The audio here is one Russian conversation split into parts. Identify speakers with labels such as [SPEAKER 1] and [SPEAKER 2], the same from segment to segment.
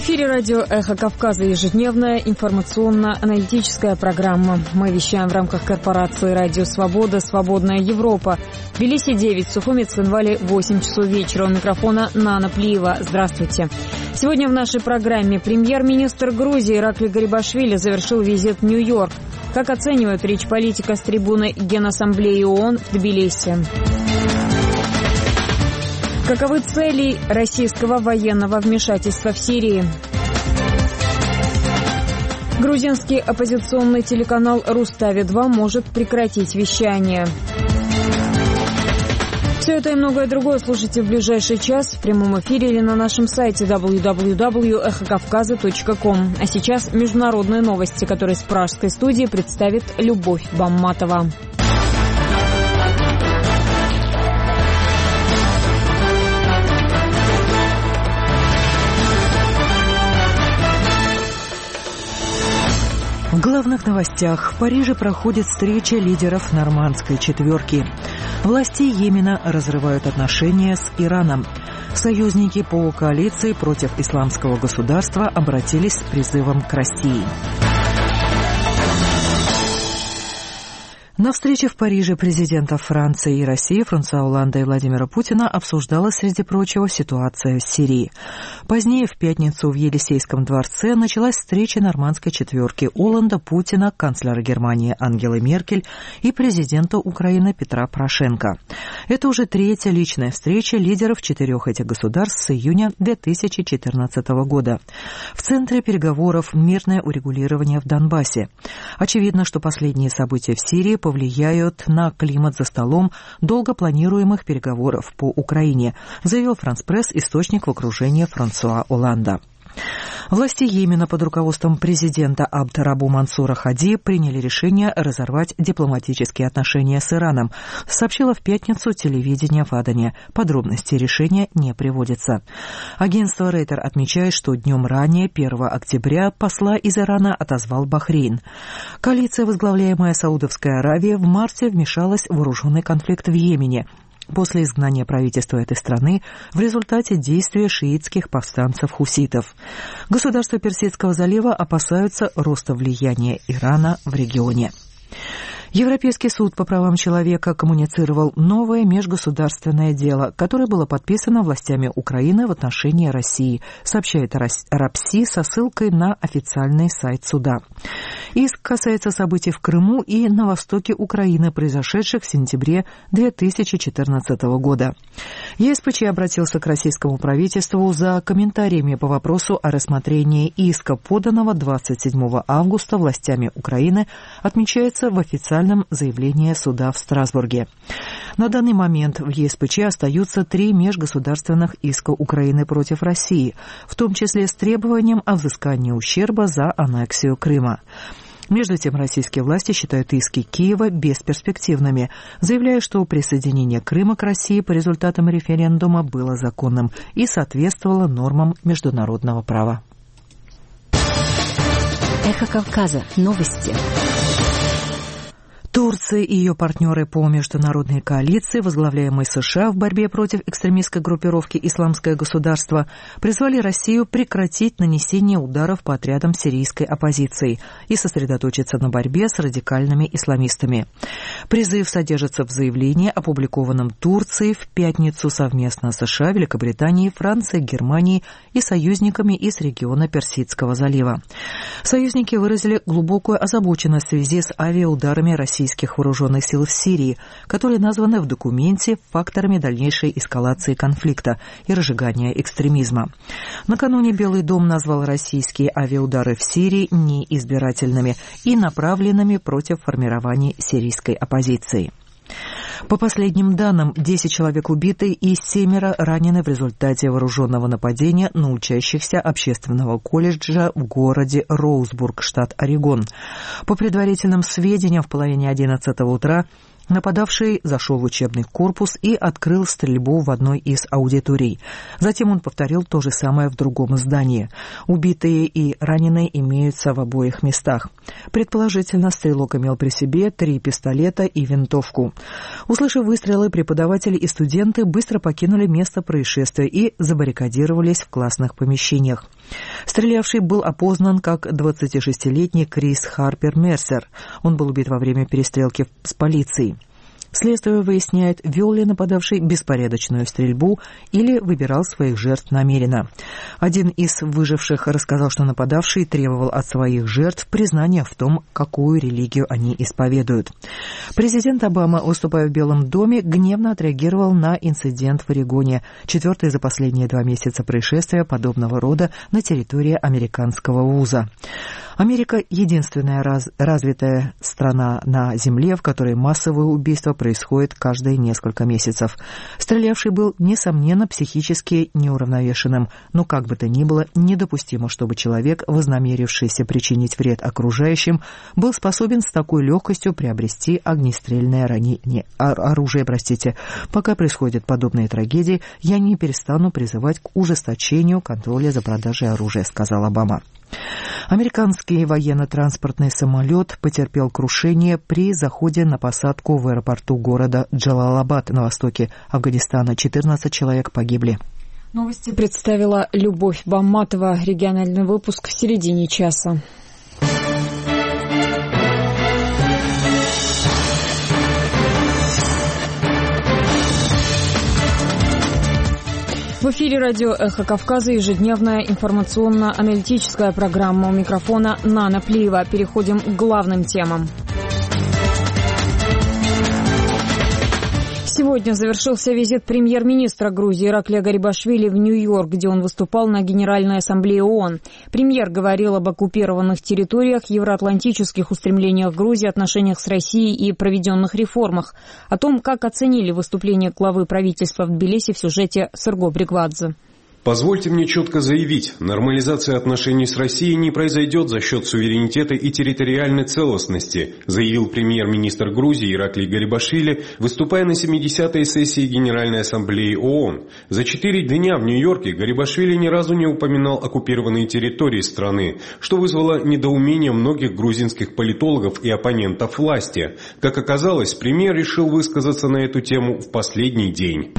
[SPEAKER 1] эфире радио «Эхо Кавказа», ежедневная информационно-аналитическая программа. Мы вещаем в рамках корпорации «Радио Свобода», «Свободная Европа». В Тбилиси 9, Сухуми, Цхинвале 8 часов вечера. У микрофона Нана Плиева. Здравствуйте. Сегодня в нашей программе премьер-министр Грузии Иракли Гарибашвили завершил визит в Нью-Йорк. Как оценивают речь политика с трибуны Генассамблеи ООН в Тбилиси? Каковы цели российского военного вмешательства в Сирии? Грузинский оппозиционный телеканал «Рустави-2» может прекратить вещание. Все это и многое другое слушайте в ближайший час в прямом эфире или на нашем сайте www.эхокавказа.ком. А сейчас международные новости, которые с пражской студии представит Любовь Бамматова.
[SPEAKER 2] В главных новостях. В Париже проходит встреча лидеров нормандской четверки. Власти Йемена разрывают отношения с Ираном. Союзники по коалиции против исламского государства обратились с призывом к России. На встрече в Париже президентов Франции и России Франсуа Олланда и Владимира Путина обсуждалась, среди прочего, ситуация в Сирии. Позднее, в пятницу, в Елисейском дворце началась встреча нормандской четверки Олланда, Путина, канцлера Германии Ангелы Меркель и президента Украины Петра Порошенко. Это уже третья личная встреча лидеров четырех этих государств с июня 2014 года. В центре переговоров мирное урегулирование в Донбассе. Очевидно, что последние события в Сирии повлияют на климат за столом долго планируемых переговоров по Украине, заявил Франс-Пресс источник в окружении Франсуа Олланда. Власти Йемена под руководством президента Абд-Рабу Мансура Хади приняли решение разорвать дипломатические отношения с Ираном, сообщило в пятницу телевидение в Адане. Подробности решения не приводятся. Агентство Рейтер отмечает, что днем ранее, 1 октября, посла из Ирана отозвал Бахрейн. Коалиция, возглавляемая Саудовской Аравией, в марте вмешалась в вооруженный конфликт в Йемене после изгнания правительства этой страны в результате действия шиитских повстанцев-хуситов. Государства Персидского залива опасаются роста влияния Ирана в регионе. Европейский суд по правам человека коммуницировал новое межгосударственное дело, которое было подписано властями Украины в отношении России, сообщает РАПСИ со ссылкой на официальный сайт суда. Иск касается событий в Крыму и на востоке Украины, произошедших в сентябре 2014 года. ЕСПЧ обратился к российскому правительству за комментариями по вопросу о рассмотрении иска, поданного 27 августа властями Украины, отмечается в официальном заявлении суда в Страсбурге. На данный момент в ЕСПЧ остаются 3 межгосударственных иска Украины против России, в том числе с требованием о взыскании ущерба за аннексию Крыма. Между тем, российские власти считают иски Киева бесперспективными, заявляя, что присоединение Крыма к России по результатам референдума было законным и соответствовало нормам международного права.
[SPEAKER 3] Эхо Кавказа. Новости.
[SPEAKER 2] Турция и ее партнеры по международной коалиции, возглавляемой США в борьбе против экстремистской группировки «Исламское государство», призвали Россию прекратить нанесение ударов по отрядам сирийской оппозиции и сосредоточиться на борьбе с радикальными исламистами. Призыв содержится в заявлении, опубликованном Турцией в пятницу совместно с США, Великобританией, Францией, Германией и союзниками из региона Персидского залива. Союзники выразили глубокую озабоченность в связи с авиаударами российских вооруженных сил в Сирии, которые названы в документе факторами дальнейшей эскалации конфликта и разжигания экстремизма. Накануне Белый дом назвал российские авиаудары в Сирии неизбирательными и направленными против формирований сирийской оппозиции. По последним данным, 10 человек убиты и 7 ранены в результате вооруженного нападения на учащихся общественного колледжа в городе Роузбург, штат Орегон. По предварительным сведениям, в половине 11 утра Нападавший зашел в учебный корпус и открыл стрельбу в одной из аудиторий. Затем он повторил то же самое в другом здании. Убитые и раненые имеются в обоих местах. Предположительно, стрелок имел при себе 3 пистолета и винтовку. Услышав выстрелы, преподаватели и студенты быстро покинули место происшествия и забаррикадировались в классных помещениях. Стрелявший был опознан как 26-летний Крис Харпер Мерсер. Он был убит во время перестрелки с полицией. Следствие выясняет, вел ли нападавший беспорядочную стрельбу или выбирал своих жертв намеренно. Один из выживших рассказал, что нападавший требовал от своих жертв признания в том, какую религию они исповедуют. Президент Обама, выступая в Белом доме, гневно отреагировал на инцидент в Орегоне, 4-е за последние 2 месяца происшествия подобного рода на территории американского вуза. Америка – единственная развитая страна на Земле, в которой массовые убийства происходят каждые несколько месяцев. Стрелявший был, несомненно, психически неуравновешенным, но как бы то ни было, недопустимо, чтобы человек, вознамерившийся причинить вред окружающим, был способен с такой легкостью приобрести огнестрельное оружие. Пока происходят подобные трагедии, я не перестану призывать к ужесточению контроля за продажей оружия, сказал Обама. Американский военно-транспортный самолет потерпел крушение при заходе на посадку в аэропорту города Джалалабад на востоке Афганистана. 14 человек погибли.
[SPEAKER 1] Новости представила Любовь Бамматова. Региональный выпуск в середине часа. В эфире радио «Эхо Кавказа», ежедневная информационно-аналитическая программа. У микрофона Нана Плиева. Переходим к главным темам. Сегодня завершился визит премьер-министра Грузии Ираклия Гарибашвили в Нью-Йорк, где он выступал на Генеральной ассамблее ООН. Премьер говорил об оккупированных территориях, евроатлантических устремлениях Грузии, отношениях с Россией и проведенных реформах. О том, как оценили выступление главы правительства в Тбилиси, в сюжете Сырго Бригвадзе.
[SPEAKER 4] Позвольте мне четко заявить, нормализация отношений с Россией не произойдет за счет суверенитета и территориальной целостности, заявил премьер-министр Грузии Ираклий Гарибашвили, выступая на 70-й сессии Генеральной ассамблеи ООН. За 4 дня в Нью-Йорке Гарибашвили ни разу не упоминал оккупированные территории страны, что вызвало недоумение многих грузинских политологов и оппонентов власти. Как оказалось, премьер решил высказаться на эту тему в последний день.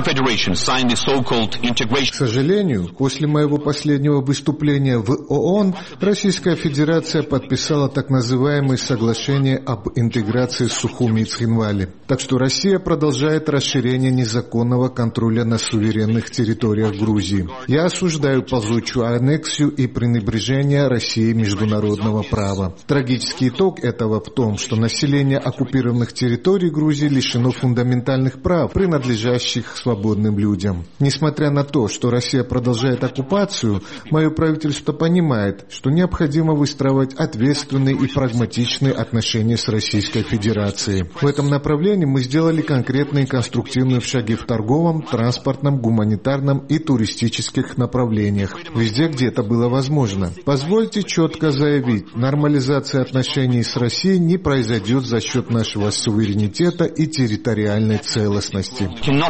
[SPEAKER 5] К сожалению, после моего последнего выступления в ООН Российская Федерация подписала так называемое соглашение об интеграции с Сухуми и Цхинвали. Так что Россия продолжает расширение незаконного контроля на суверенных территориях Грузии. Я осуждаю ползучую аннексию и пренебрежение России международного права. Трагический итог этого в том, что население оккупированных территорий Грузии лишено фундаментальных прав, принадлежащих свободным людям. Несмотря на то, что Россия продолжает оккупацию, мое правительство понимает, что необходимо выстраивать ответственные и прагматичные отношения с Российской Федерацией. В этом направлении мы сделали конкретные конструктивные шаги в торговом, транспортном, гуманитарном и туристических направлениях, везде, где это было возможно. Позвольте четко заявить, нормализация отношений с Россией не произойдет за счет нашего суверенитета и территориальной целостности.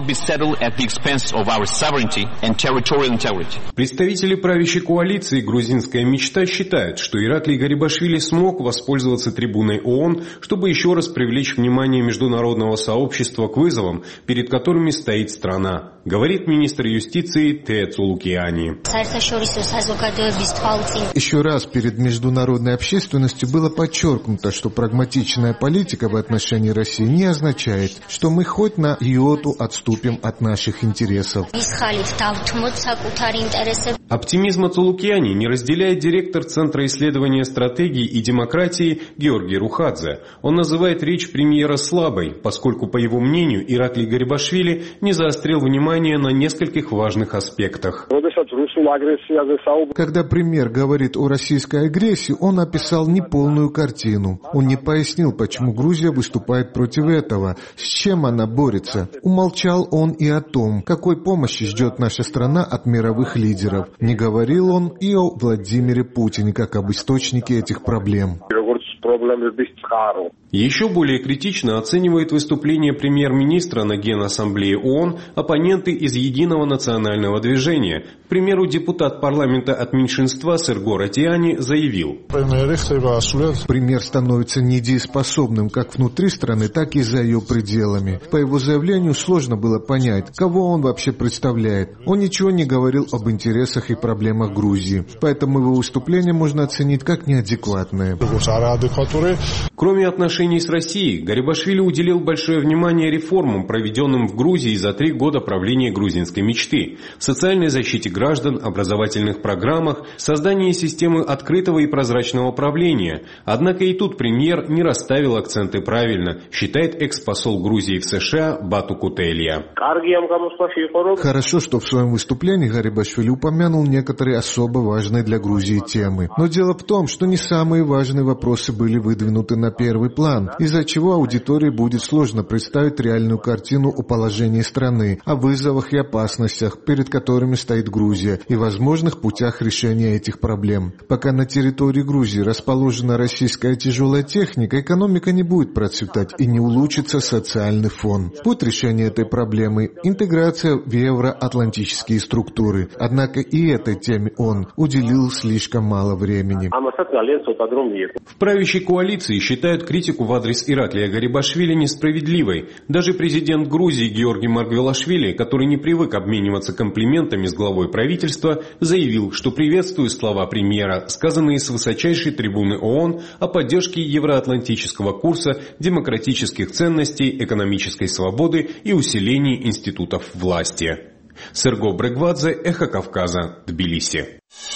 [SPEAKER 4] Представители правящей коалиции «Грузинская мечта» считают, что Ираклий Гарибашвили смог воспользоваться трибуной ООН, чтобы еще раз привлечь внимание международного сообщества к вызовам, перед которыми стоит страна, говорит министр юстиции Тея Цулукиани.
[SPEAKER 5] Еще раз перед международной общественностью было подчеркнуто, что прагматичная политика в отношении России не означает, что мы хоть на йоту отступим от наших интересов.
[SPEAKER 4] Оптимизма Цулукиани не разделяет директор Центра исследования стратегии и демократии Георгий Рухадзе. Он называет речь премьера слабой, поскольку, по его мнению, Ираклий Гарибашвили не заострил внимание на нескольких важных аспектах.
[SPEAKER 5] Когда премьер говорит о российской агрессии, он описал неполную картину. Он не пояснил, почему Грузия выступает против этого, с чем она борется. Умолчал он и о том, какой помощи ждет наша страна от мировых лидеров. Не говорил он и о Владимире Путине, как об источнике этих проблем.
[SPEAKER 4] Еще более критично оценивает выступление премьер-министра на Генассамблее ООН оппоненты из Единого национального движения. К примеру, депутат парламента от меньшинства Серго Ратиани заявил:
[SPEAKER 5] «Премьер становится недееспособным как внутри страны, так и за ее пределами. По его заявлению сложно было понять, кого он вообще представляет. Он ничего не говорил об интересах и проблемах Грузии, поэтому его выступление можно оценить как неадекватное».
[SPEAKER 4] Кроме отношений с Россией, Гарибашвили уделил большое внимание реформам, проведенным в Грузии за 3 года правления грузинской мечты, социальной защите граждан, образовательных программах, создании системы открытого и прозрачного правления. Однако и тут премьер не расставил акценты правильно, считает экс-посол Грузии в США Бату Кутелья.
[SPEAKER 5] Хорошо, что в своем выступлении Гарибашвили упомянул некоторые особо важные для Грузии темы. Но дело в том, что не самые важные вопросы были выдвинуты на первый план, из-за чего аудитории будет сложно представить реальную картину о положении страны, о вызовах и опасностях, перед которыми стоит Грузия, и возможных путях решения этих проблем. Пока на территории Грузии расположена российская тяжелая техника, экономика не будет процветать и не улучшится социальный фон. Путь решения этой проблемы – интеграция в евроатлантические структуры. Однако и этой теме он уделил слишком мало времени.
[SPEAKER 4] В правящей коалиции считают критику в адрес Ираклия Гарибашвили несправедливой. Даже президент Грузии Георгий Маргвелашвили, который не привык обмениваться комплиментами с главой правительства, заявил, что приветствует слова премьера, сказанные с высочайшей трибуны ООН о поддержке евроатлантического курса, демократических ценностей, экономической свободы и усилении институтов власти. Серго Брегвадзе, Эхо Кавказа, Тбилиси.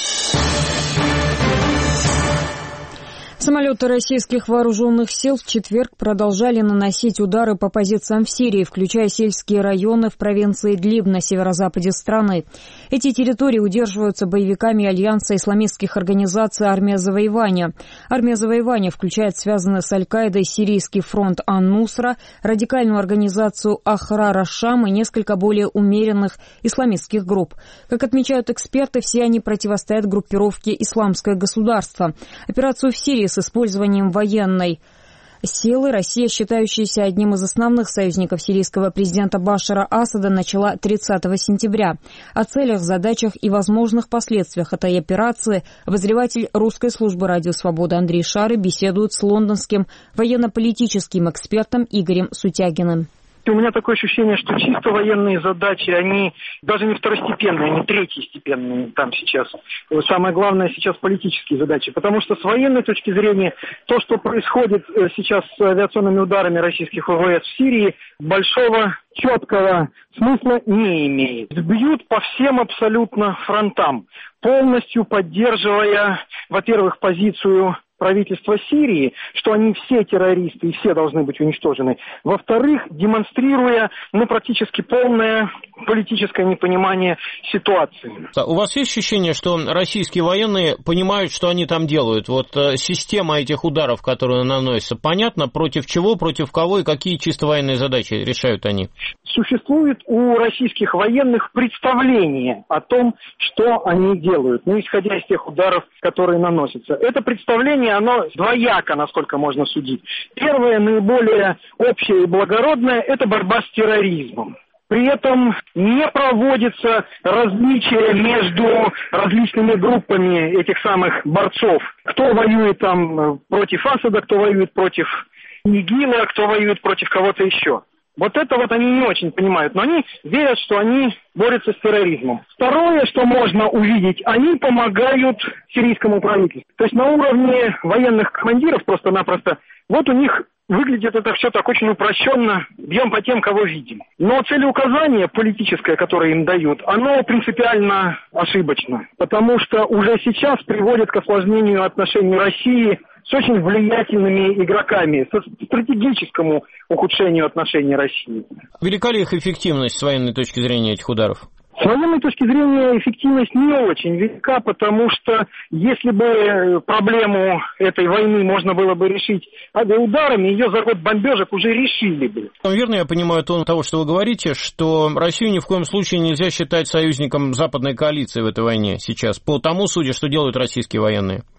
[SPEAKER 1] Самолеты российских вооруженных сил в четверг продолжали наносить удары по позициям в Сирии, включая сельские районы в провинции Идлиб на северо-западе страны. Эти территории удерживаются боевиками Альянса исламистских организаций «Армия завоевания». «Армия завоевания» включает связанный с Аль-Каидой сирийский фронт Ан-Нусра, радикальную организацию Ахрар аш-Шам и несколько более умеренных исламистских групп. Как отмечают эксперты, все они противостоят группировке «Исламское государство». Операцию в Сирии с использованием военной силы Россия, считающаяся одним из основных союзников сирийского президента Башара Асада, начала 30 сентября. О целях, задачах и возможных последствиях этой операции обозреватель русской службы «Радио Свобода» Андрей Шары беседует с лондонским военно-политическим экспертом Игорем Сутягиным.
[SPEAKER 6] У меня такое ощущение, что чисто военные задачи, они даже не второстепенные, они третьестепенные там сейчас. Самое главное сейчас политические задачи. Потому что с военной точки зрения, то, что происходит сейчас с авиационными ударами российских ВВС в Сирии, большого четкого смысла не имеет. Бьют по всем абсолютно фронтам, полностью поддерживая, во-первых, позицию правительства Сирии, что они все террористы и все должны быть уничтожены. Во-вторых, демонстрируя практически полное политическое непонимание ситуации.
[SPEAKER 7] У вас есть ощущение, что российские военные понимают, что они там делают? Вот система этих ударов, которые наносятся, понятно, против чего, против кого и какие чисто военные задачи решают они?
[SPEAKER 6] Существует у российских военных представление о том, что они делают, исходя из тех ударов, которые наносятся. Это представление, оно двояко, насколько можно судить. Первое, наиболее общее и благородное, это борьба с терроризмом. При этом не проводится различие между различными группами этих самых борцов. Кто воюет там против Асада, кто воюет против ИГИЛа, кто воюет против кого-то еще. Вот это вот они не очень понимают, но они верят, что они борются с терроризмом. Второе, что можно увидеть, они помогают сирийскому правительству. То есть на уровне военных командиров просто-напросто, вот у них выглядит это все так очень упрощенно, бьем по тем, кого видим. Но целеуказание политическое, которое им дают, оно принципиально ошибочно, потому что уже сейчас приводит к осложнению отношений России с очень влиятельными игроками, к стратегическому ухудшению отношений России.
[SPEAKER 7] Велика ли их эффективность с военной точки зрения этих ударов?
[SPEAKER 6] С военной точки зрения эффективность не очень велика, потому что если бы проблему этой войны можно было бы решить авиаударами, ее за год бомбежек уже решили бы.
[SPEAKER 7] Верно я понимаю тон того, что вы говорите, что Россию ни в коем случае нельзя считать союзником западной коалиции в этой войне сейчас, по тому, судя, что делают российские военные?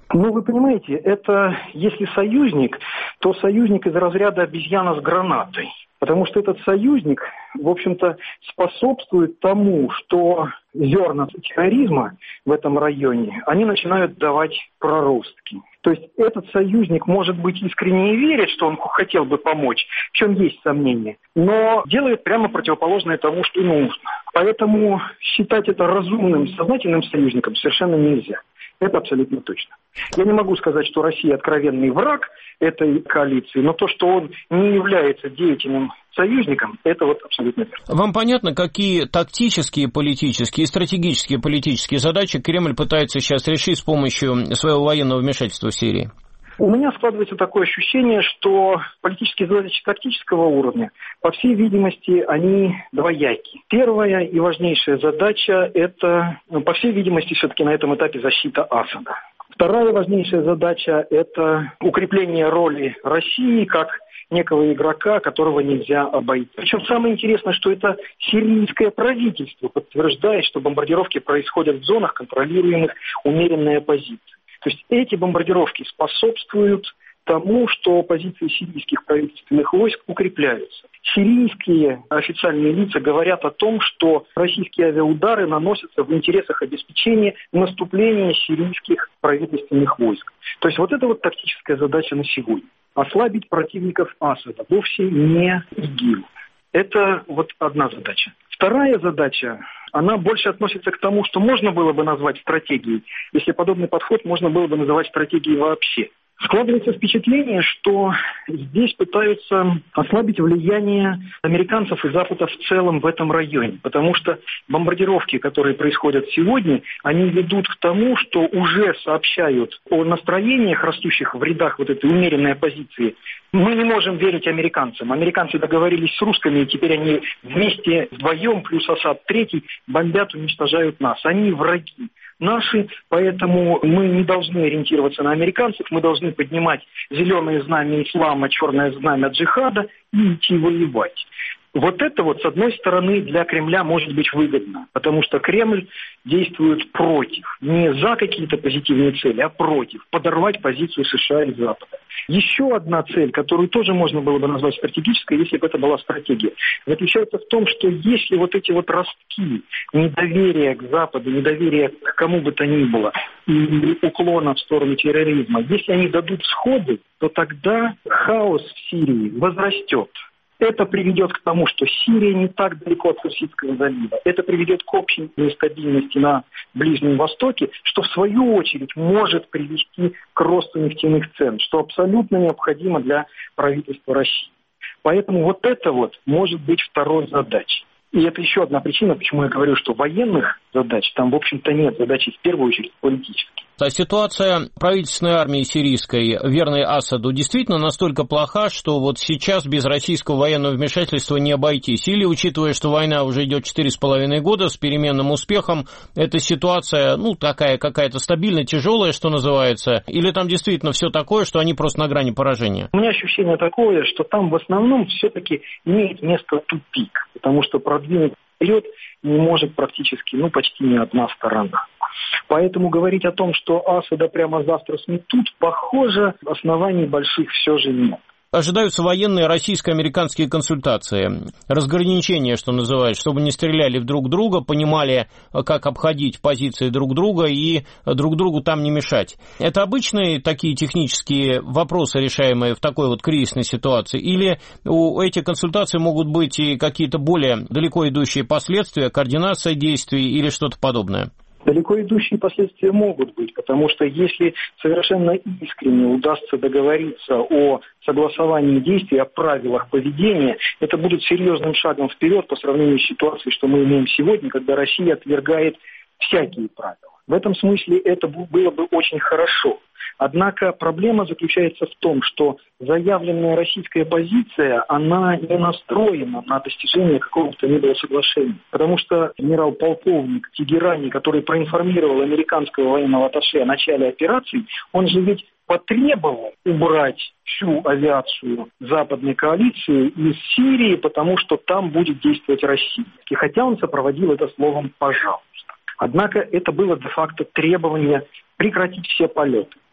[SPEAKER 6] Ну, вы понимаете, это если союзник, то союзник из разряда обезьяна с гранатой. Потому что этот союзник, в общем-то, способствует тому, что зерна терроризма в этом районе, они начинают давать проростки. То есть этот союзник, может быть, искренне верит, что он хотел бы помочь, в чем есть сомнения, но делает прямо противоположное тому, что нужно. Поэтому считать это разумным, сознательным союзником совершенно нельзя. Это абсолютно точно. Я не могу сказать, что Россия откровенный враг этой коалиции, но то, что он не является деятельным союзником, это вот абсолютно верно.
[SPEAKER 7] Вам понятно, какие тактические, политические и стратегические политические задачи Кремль пытается сейчас решить с помощью своего военного вмешательства в Сирии?
[SPEAKER 6] У меня складывается такое ощущение, что политические задачи тактического уровня, по всей видимости, они двояки. Первая и важнейшая задача – это, по всей видимости, все-таки на этом этапе защита Асада. Вторая важнейшая задача – это укрепление роли России как некого игрока, которого нельзя обойти. Причем самое интересное, что это сирийское правительство подтверждает, что бомбардировки происходят в зонах, контролируемых умеренной оппозицией. То есть эти бомбардировки способствуют тому, что позиции сирийских правительственных войск укрепляются. Сирийские официальные лица говорят о том, что российские авиаудары наносятся в интересах обеспечения наступления сирийских правительственных войск. То есть вот это вот тактическая задача на сегодня. Ослабить противников Асада, вовсе не ИГИЛ. Это вот одна задача. Вторая задача, она больше относится к тому, что можно было бы назвать стратегией, если подобный подход можно было бы называть стратегией вообще. Складывается впечатление, что здесь пытаются ослабить влияние американцев и Запада в целом в этом районе, потому что бомбардировки, которые происходят сегодня, они ведут к тому, что уже сообщают о настроениях, растущих в рядах вот этой умеренной оппозиции. Мы не можем верить американцам. Американцы договорились с русскими, и теперь они вместе вдвоем, плюс Асад третий, бомбят, уничтожают нас. Они враги наши, поэтому мы не должны ориентироваться на американцев, мы должны поднимать зеленое знамя ислама, черное знамя джихада и идти воевать. Вот это вот, с одной стороны, для Кремля может быть выгодно, потому что Кремль действует против, не за какие-то позитивные цели, а против, подорвать позицию США и Запада. Еще одна цель, которую тоже можно было бы назвать стратегической, если бы это была стратегия, заключается в том, что если вот эти вот ростки недоверия к Западу, недоверия к кому бы то ни было и уклона в сторону терроризма, если они дадут всходы, то тогда хаос в Сирии возрастет. Это приведет к тому, что Сирия не так далеко от Персидского залива. Это приведет к общей нестабильности на Ближнем Востоке, что в свою очередь может привести к росту нефтяных цен, что абсолютно необходимо для правительства России. Поэтому вот это вот может быть второй задачей. И это еще одна причина, почему я говорю, что военных задач там, в общем-то, нет. Задачи в первую очередь политические.
[SPEAKER 7] А ситуация правительственной армии сирийской, верной Асаду, действительно настолько плоха, что вот сейчас без российского военного вмешательства не обойтись? Или, учитывая, что война уже идет 4,5 года с переменным успехом, эта ситуация, такая какая-то стабильная, тяжелая, что называется, или там действительно все такое, что они просто на грани поражения?
[SPEAKER 6] У меня ощущение такое, что там в основном все-таки имеет место тупик, потому что продвинуть вперед не может практически, почти ни одна сторона. Поэтому говорить о том, что Асада прямо завтра сметут, похоже, оснований больших все же нет.
[SPEAKER 7] Ожидаются военные российско-американские консультации, разграничения, что называется, чтобы не стреляли в друг друга, понимали, как обходить позиции друг друга и друг другу там не мешать. Это обычные такие технические вопросы, решаемые в такой вот кризисной ситуации, или у этих консультаций могут быть и какие-то более далеко идущие последствия, координация действий или что-то подобное?
[SPEAKER 6] Далеко идущие последствия могут быть, потому что если совершенно искренне удастся договориться о согласовании действий, о правилах поведения, это будет серьезным шагом вперед по сравнению с ситуацией, что мы имеем сегодня, когда Россия отвергает всякие правила. В этом смысле это было бы очень хорошо. Однако проблема заключается в том, что заявленная российская позиция, она не настроена на достижение какого-то ни было соглашения. Потому что генерал-полковник Тегерани, который проинформировал американского военного атташе о начале операции, он же ведь потребовал убрать всю авиацию западной коалиции из Сирии, потому что там будет действовать Россия. И хотя он сопроводил это словом «пожалуйста». Однако это было де-факто требование прекратить все полеты.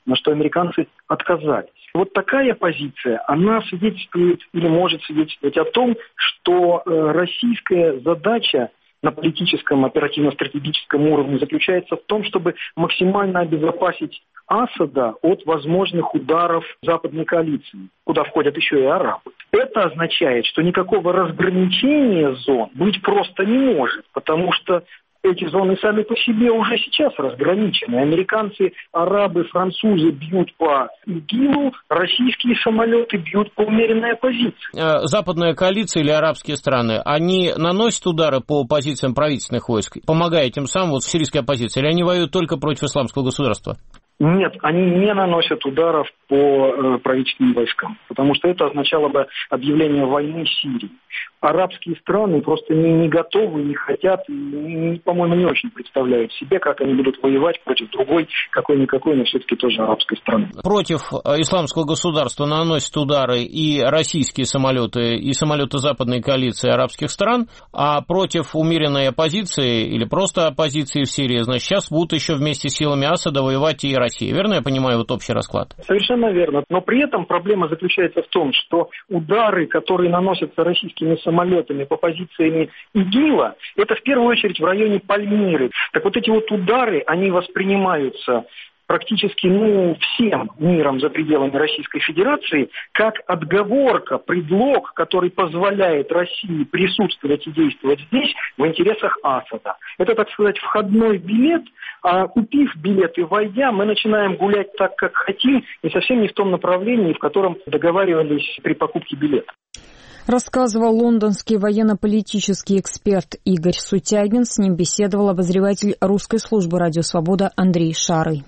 [SPEAKER 6] на что американцы отказались. Вот такая позиция, она свидетельствует или может свидетельствовать о том, что российская задача на политическом, оперативно-стратегическом уровне заключается в том, чтобы максимально обезопасить Асада от возможных ударов западной коалиции, куда входят еще и арабы. Это означает, что никакого разграничения зон быть просто не может, потому что эти зоны сами по себе уже сейчас разграничены. Американцы, арабы, французы бьют по ИГИЛу, российские самолеты бьют по умеренной оппозиции.
[SPEAKER 7] Западная коалиция или арабские страны, они наносят удары по позициям правительственных войск, помогая тем самым вот сирийской оппозиции, или они воюют только против исламского государства?
[SPEAKER 6] Нет, они не наносят ударов по правительственным войскам, потому что это означало бы объявление войны Сирии. Арабские страны просто не готовы, не хотят, по-моему, не очень представляют себе, как они будут воевать против другой, какой-никакой, но все-таки тоже арабской страны.
[SPEAKER 7] Против исламского государства наносят удары и российские самолеты, и самолеты западной коалиции арабских стран, а против умеренной оппозиции или просто оппозиции в Сирии, значит, сейчас будут еще вместе с силами Асада воевать и Россия. Верно я понимаю вот общий расклад?
[SPEAKER 6] Совершенно верно. Но при этом проблема заключается в том, что удары, которые наносятся российскими самолетами по позициям ИГИЛа, это в первую очередь в районе Пальмиры. Так вот эти вот удары, они воспринимаются практически всем миром за пределами Российской Федерации как отговорка, предлог, который позволяет России присутствовать и действовать здесь в интересах Асада. Это, так сказать, входной билет, а купив билет и войдя, мы начинаем гулять так, как хотим, и совсем не в том направлении, в котором договаривались при покупке билета.
[SPEAKER 1] Рассказывал лондонский военно-политический эксперт Игорь Сутягин. С ним беседовал обозреватель русской службы «Радио Свобода» Андрей Шарый.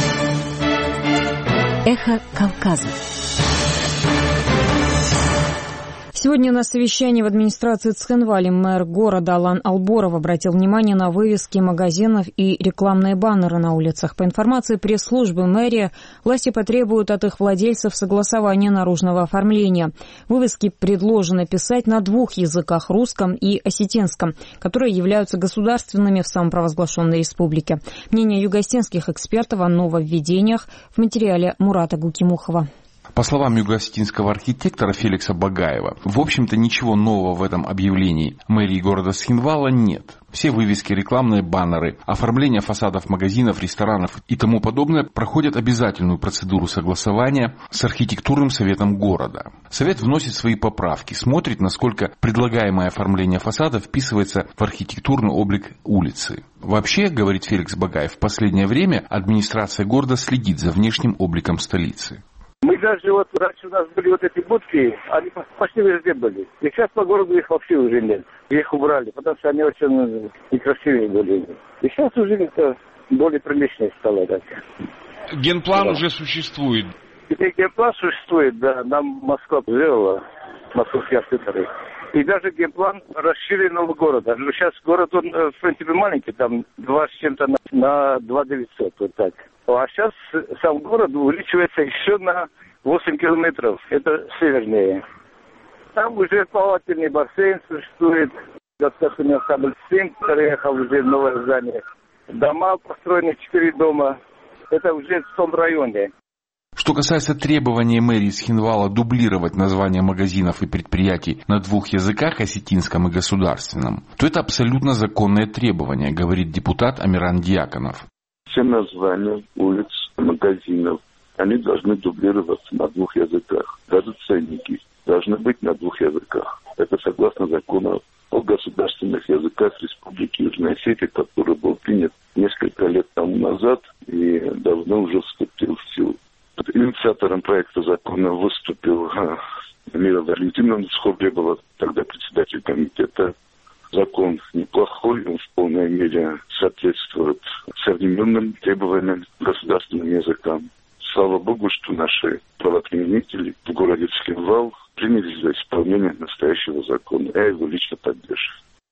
[SPEAKER 3] Эхо Кавказа.
[SPEAKER 1] Сегодня на совещании в администрации Цхинвали мэр города Алан Алборов обратил внимание на вывески магазинов и рекламные баннеры на улицах. По информации пресс-службы мэрии, власти потребуют от их владельцев согласования наружного оформления. Вывески предложено писать на 2 языках – русском и осетинском, которые являются государственными в самопровозглашенной республике. Мнение юго-осетинских экспертов о нововведениях в материале Мурата Гукимухова.
[SPEAKER 8] По словам юго-осетинского архитектора Феликса Багаева, в общем-то ничего нового в этом объявлении мэрии города Цхинвала нет. Все вывески, рекламные баннеры, оформление фасадов магазинов, ресторанов и тому подобное проходят обязательную процедуру согласования с архитектурным советом города. Совет вносит свои поправки, смотрит, насколько предлагаемое оформление фасада вписывается в архитектурный облик улицы. Вообще, говорит Феликс Багаев, в последнее время администрация города следит за внешним обликом столицы.
[SPEAKER 9] Мы даже раньше у нас были эти будки, они почти везде были. И сейчас по городу их вообще уже нет. Их убрали, потому что они очень некрасивые были. И сейчас уже это более приличные стало. Да.
[SPEAKER 8] Генплан уже существует.
[SPEAKER 9] Теперь генплан существует, да. Нам Москва сделала, московские архитекторы. И даже генплан расширенного города. Сейчас город, он, в принципе, маленький, там 2 с чем-то на 2900, вот так. А сейчас сам город увеличивается еще на 8 километров. Это севернее. Там уже плавательный бассейн существует. Достаточно ансамбль 7 переехал уже в новое здание. Дома построены, 4 дома. Это уже в том районе.
[SPEAKER 8] Что касается требования мэрии Цхинвала дублировать названия магазинов и предприятий на 2 языках, осетинском и государственном, то это абсолютно законное требование, говорит депутат Амиран Дьяконов.
[SPEAKER 10] Все названия улиц, магазинов, они должны дублироваться на 2 языках. Даже ценники должны быть на 2 языках. Это согласно закону о государственных языках Республики Южная Осетия, который был принят несколько лет тому назад и давно уже вступил в силу. Инициатором проекта закона выступил Мира Валентиновна Схобре, была тогда председатель комитета. Закон неплохой, он в полной мере соответствует современным требованиям государственным языкам. Слава Богу, что наши правоприменители в городе Цхинвал принялись за исполнение настоящего закона. Я его лично поддерживаю.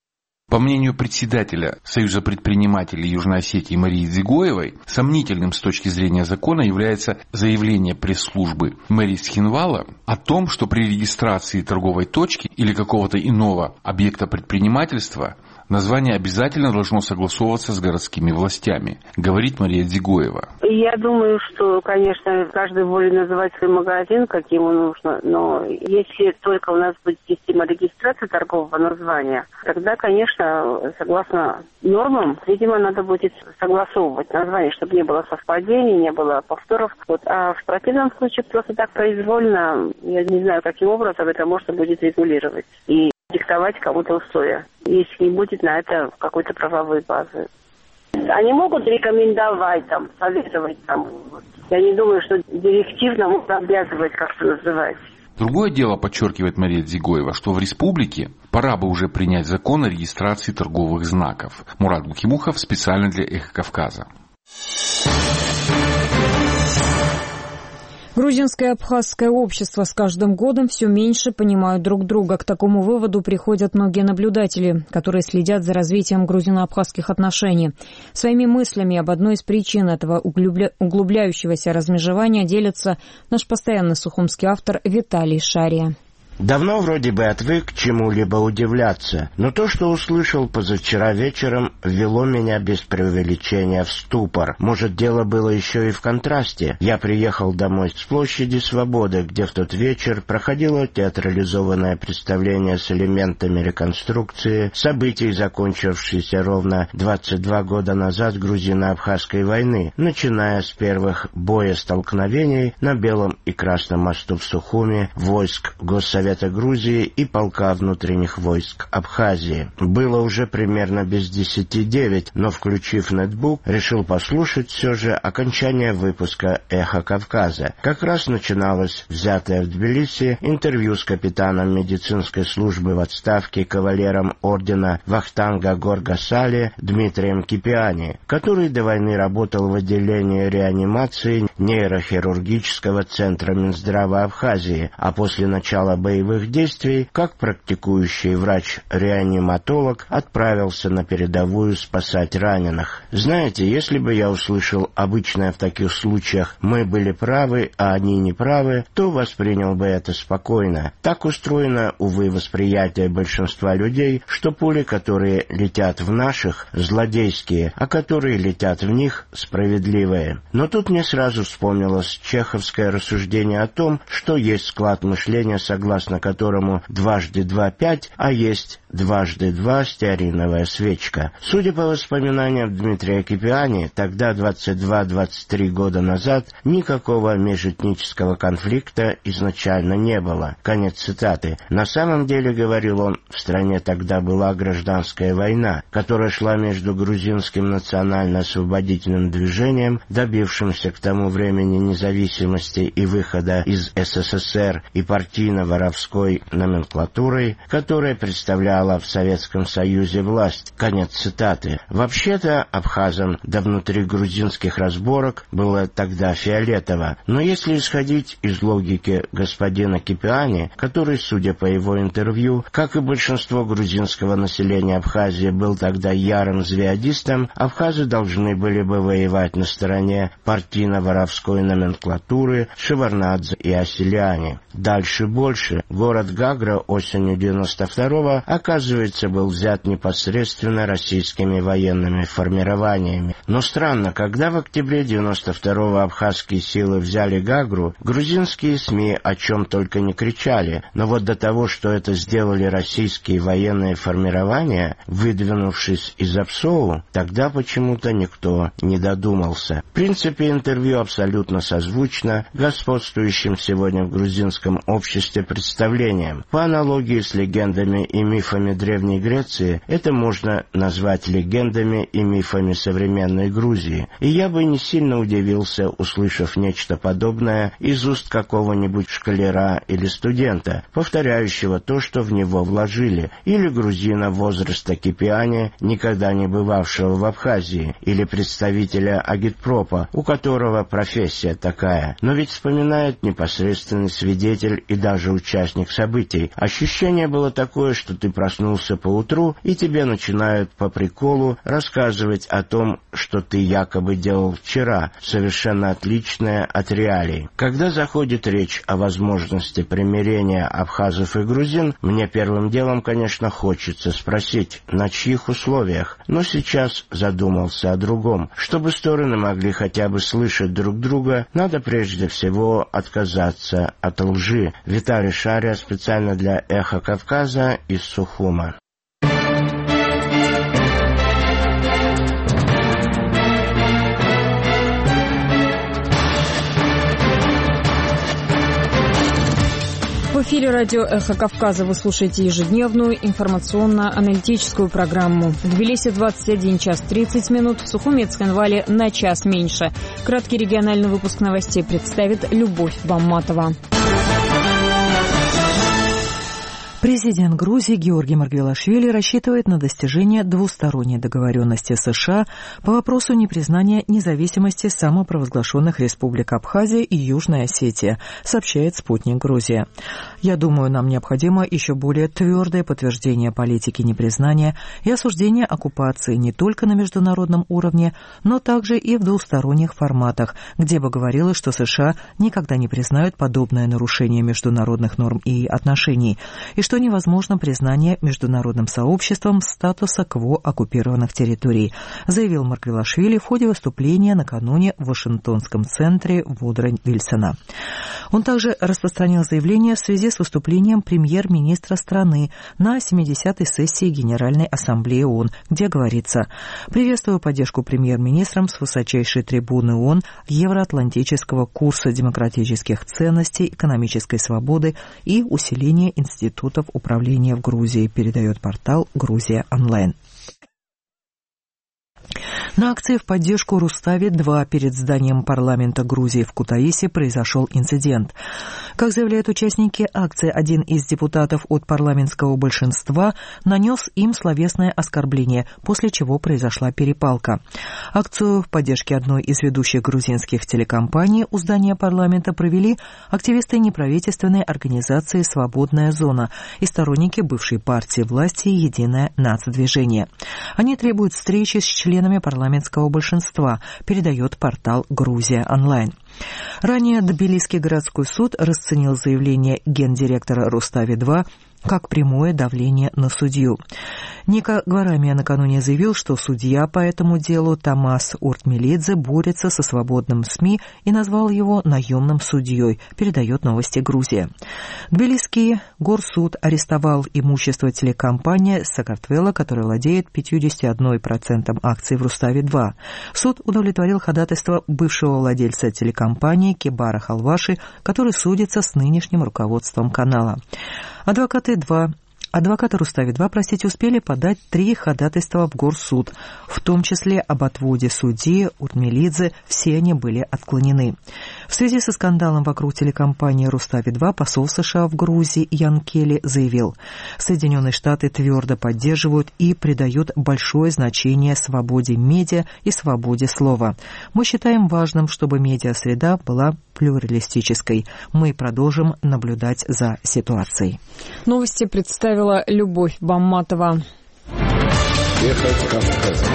[SPEAKER 8] По мнению председателя Союза предпринимателей Южной Осетии Марии Дзигоевой, сомнительным с точки зрения закона является заявление пресс-службы мэрии Цхинвала о том, что при регистрации торговой точки или какого-то иного объекта предпринимательства название обязательно должно согласовываться с городскими властями, говорит Мария Дзигоева.
[SPEAKER 11] Я думаю, что, конечно, каждый волен называть свой магазин, как ему нужно, но если только у нас будет система регистрации торгового названия, тогда, конечно, согласно нормам, видимо, надо будет согласовывать название, чтобы не было совпадений, не было повторов. А в противном случае просто так произвольно, я не знаю, каким образом это можно будет регулировать и диктовать кому-то условия, если не будет на это какой-то правовой базы. Они могут рекомендовать, советовать. Я не думаю, что директивно могут обязывать как-то называть.
[SPEAKER 8] Другое дело, подчеркивает Мария Дзигоева, что в республике пора бы уже принять закон о регистрации торговых знаков. Мурат Букимухов специально для «Эхо Кавказа».
[SPEAKER 1] Грузинское и абхазское общество с каждым годом все меньше понимают друг друга. К такому выводу приходят многие наблюдатели, которые следят за развитием грузино-абхазских отношений. Своими мыслями об одной из причин этого углубляющегося размежевания делится наш постоянный сухумский автор Виталий Шария.
[SPEAKER 12] Давно вроде бы отвык чему-либо удивляться, но то, что услышал позавчера вечером, ввело меня без преувеличения в ступор. Может, дело было еще и в контрасте. Я приехал домой с площади Свободы, где в тот вечер проходило театрализованное представление с элементами реконструкции событий, закончившейся ровно 22 года назад грузино-абхазской войны, начиная с первых боестолкновений на Белом и Красном мосту в Сухуми войск Госсовета Грузии и полка внутренних войск Абхазии. Было уже примерно без 10:09, но, включив нетбук, решил послушать все же окончание выпуска «Эхо Кавказа». Как раз начиналось взятое в Тбилиси интервью с капитаном медицинской службы в отставке, кавалером ордена Вахтанга Горгасали Дмитрием Кипиани, который до войны работал в отделении реанимации нейрохирургического центра Минздрава Абхазии, а после начала боевых действий, как практикующий врач-реаниматолог, отправился на передовую спасать раненых. Знаете, если бы я услышал обычное в таких случаях «мы были правы, а они не правы», то воспринял бы это спокойно. Так устроено, увы, восприятие большинства людей, что пули, которые летят в наших, злодейские, а которые летят в них, справедливые. Но тут мне сразу вспомнилось чеховское рассуждение о том, что есть склад мышления, согласно которому 2 × 2 = 5, а есть 2 × 2 стеариновая свечка. Судя по воспоминаниям Дмитрия Кипиани, тогда, 22-23 года назад, никакого межэтнического конфликта изначально не было. Конец цитаты. На самом деле, говорил он, в стране тогда была гражданская война, которая шла между грузинским национально-освободительным движением, добившимся к тому времени независимости и выхода из СССР, и партийно-воровской номенклатурой, которая представляла в Советском Союзе власть. Конец цитаты. Вообще-то, абхазам до внутригрузинских разборок было тогда фиолетово, но если исходить из логики господина Кипиани, который, судя по его интервью, как и большинство грузинского населения Абхазии, был тогда ярым звеодистом, абхазы должны были бы воевать на стороне партийно-воровской номенклатуры Шеварднадзе и Асилиани. Дальше больше. Город Гагра осенью 92-го, оказывается, был взят непосредственно российскими военными формированиями. Но странно, когда в октябре 92-го абхазские силы взяли Гагру, грузинские СМИ о чем только не кричали, но вот до того, что это сделали российские военные формирования, выдвинувшись из Апсоу, тогда почему-то никто не додумался. В принципе, интервью абсолютно созвучно господствующим сегодня в грузинском обществе представлениям. По аналогии с легендами и мифами Древней Греции, это можно назвать легендами и мифами современной Грузии. И я бы не сильно удивился, услышав нечто подобное из уст какого-нибудь школяра или студента, повторяющего то, что в него вложили, или грузина возраста Кипиани, никогда не бывавшего в Абхазии, или представителя агитпропа, у которого профессия такая. Но ведь вспоминает непосредственный свидетель и даже участник участник событий. Ощущение было такое, что ты проснулся поутру, и тебе начинают по приколу рассказывать о том, что ты якобы делал вчера, совершенно отличное от реалий. Когда заходит речь о возможности примирения абхазов и грузин, мне первым делом, конечно, хочется спросить, на чьих условиях, но сейчас задумался о другом. Чтобы стороны могли хотя бы слышать друг друга, надо прежде всего отказаться от лжи. Виталий Шария специально для «Эхо Кавказа» из Сухума.
[SPEAKER 1] В эфире радио «Эхо Кавказа» вы слушаете ежедневную информационно-аналитическую программу. В Тбилиси 21 час 30 минут, в Сухуме и Цхинвале на час меньше. Краткий региональный выпуск новостей представит Любовь Бамматова.
[SPEAKER 2] Президент Грузии Георгий Маргвелашвили рассчитывает на достижение двусторонней договоренности США по вопросу непризнания независимости самопровозглашенных республик Абхазия и Южная Осетия, сообщает «Спутник Грузия». «Я думаю, нам необходимо еще более твердое подтверждение политики непризнания и осуждения оккупации не только на международном уровне, но также и в двусторонних форматах, где бы говорилось, что США никогда не признают подобное нарушение международных норм и отношений, и что невозможно признание международным сообществом статуса КВО оккупированных территорий», заявил Маргвелашвили в ходе выступления накануне в Вашингтонском центре Вудро Вильсона. Он также распространил заявление в связи с выступлением премьер-министра страны на 70-й сессии Генеральной Ассамблеи ООН, где говорится: «Приветствую поддержку премьер-министром с высочайшей трибуны ООН евроатлантического курса демократических ценностей, экономической свободы и усиления институтов управления в Грузии», передает портал «Грузия онлайн». На акции в поддержку Рустави-2 перед зданием парламента Грузии в Кутаиси произошел инцидент. Как заявляют участники акции, один из депутатов от парламентского большинства нанес им словесное оскорбление, после чего произошла перепалка. Акцию в поддержке одной из ведущих грузинских телекомпаний у здания парламента провели активисты неправительственной организации «Свободная зона» и сторонники бывшей партии власти «Единое нацдвижение». Они требуют встречи с членами парламентского большинства, передает портал «Грузия онлайн». Ранее Тбилисский городской суд расценил заявление гендиректора Рустави-2 как прямое давление на судью. Ника Гварамия накануне заявил, что судья по этому делу Тамас Уртмелидзе борется со свободным СМИ и назвал его наемным судьей, передает новости Грузия. Тбилисский горсуд арестовал имущество телекомпании «Сакартвела», которая владеет 51% акций в Рустави-2. Суд удовлетворил ходатайство бывшего владельца телекомпании Кебара Халваши, который судится с нынешним руководством канала. Адвокаты Рустави-2, успели подать 3 ходатайства в горсуд, в том числе об отводе судьи Уртмелидзе, все они были отклонены. В связи со скандалом вокруг телекомпании Рустави-2 посол США в Грузии Ян Келли заявил: «Соединенные Штаты твердо поддерживают и придают большое значение свободе медиа и свободе слова. Мы считаем важным, чтобы медиасреда была плюралистической. Мы продолжим наблюдать за ситуацией».
[SPEAKER 1] Новости представила Любовь Бамматова.
[SPEAKER 13] Эхо Кавказа.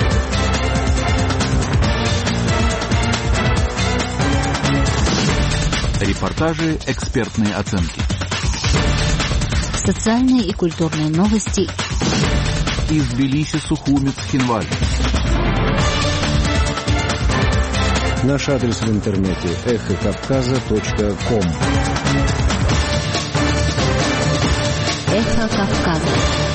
[SPEAKER 14] Репортажи, экспертные оценки.
[SPEAKER 3] Социальные и культурные новости.
[SPEAKER 14] Из Тбилиси, Сухуми, Цхинвали.
[SPEAKER 13] Наш адрес в интернете эхокавказа.ком.
[SPEAKER 3] Эхо Кавказа.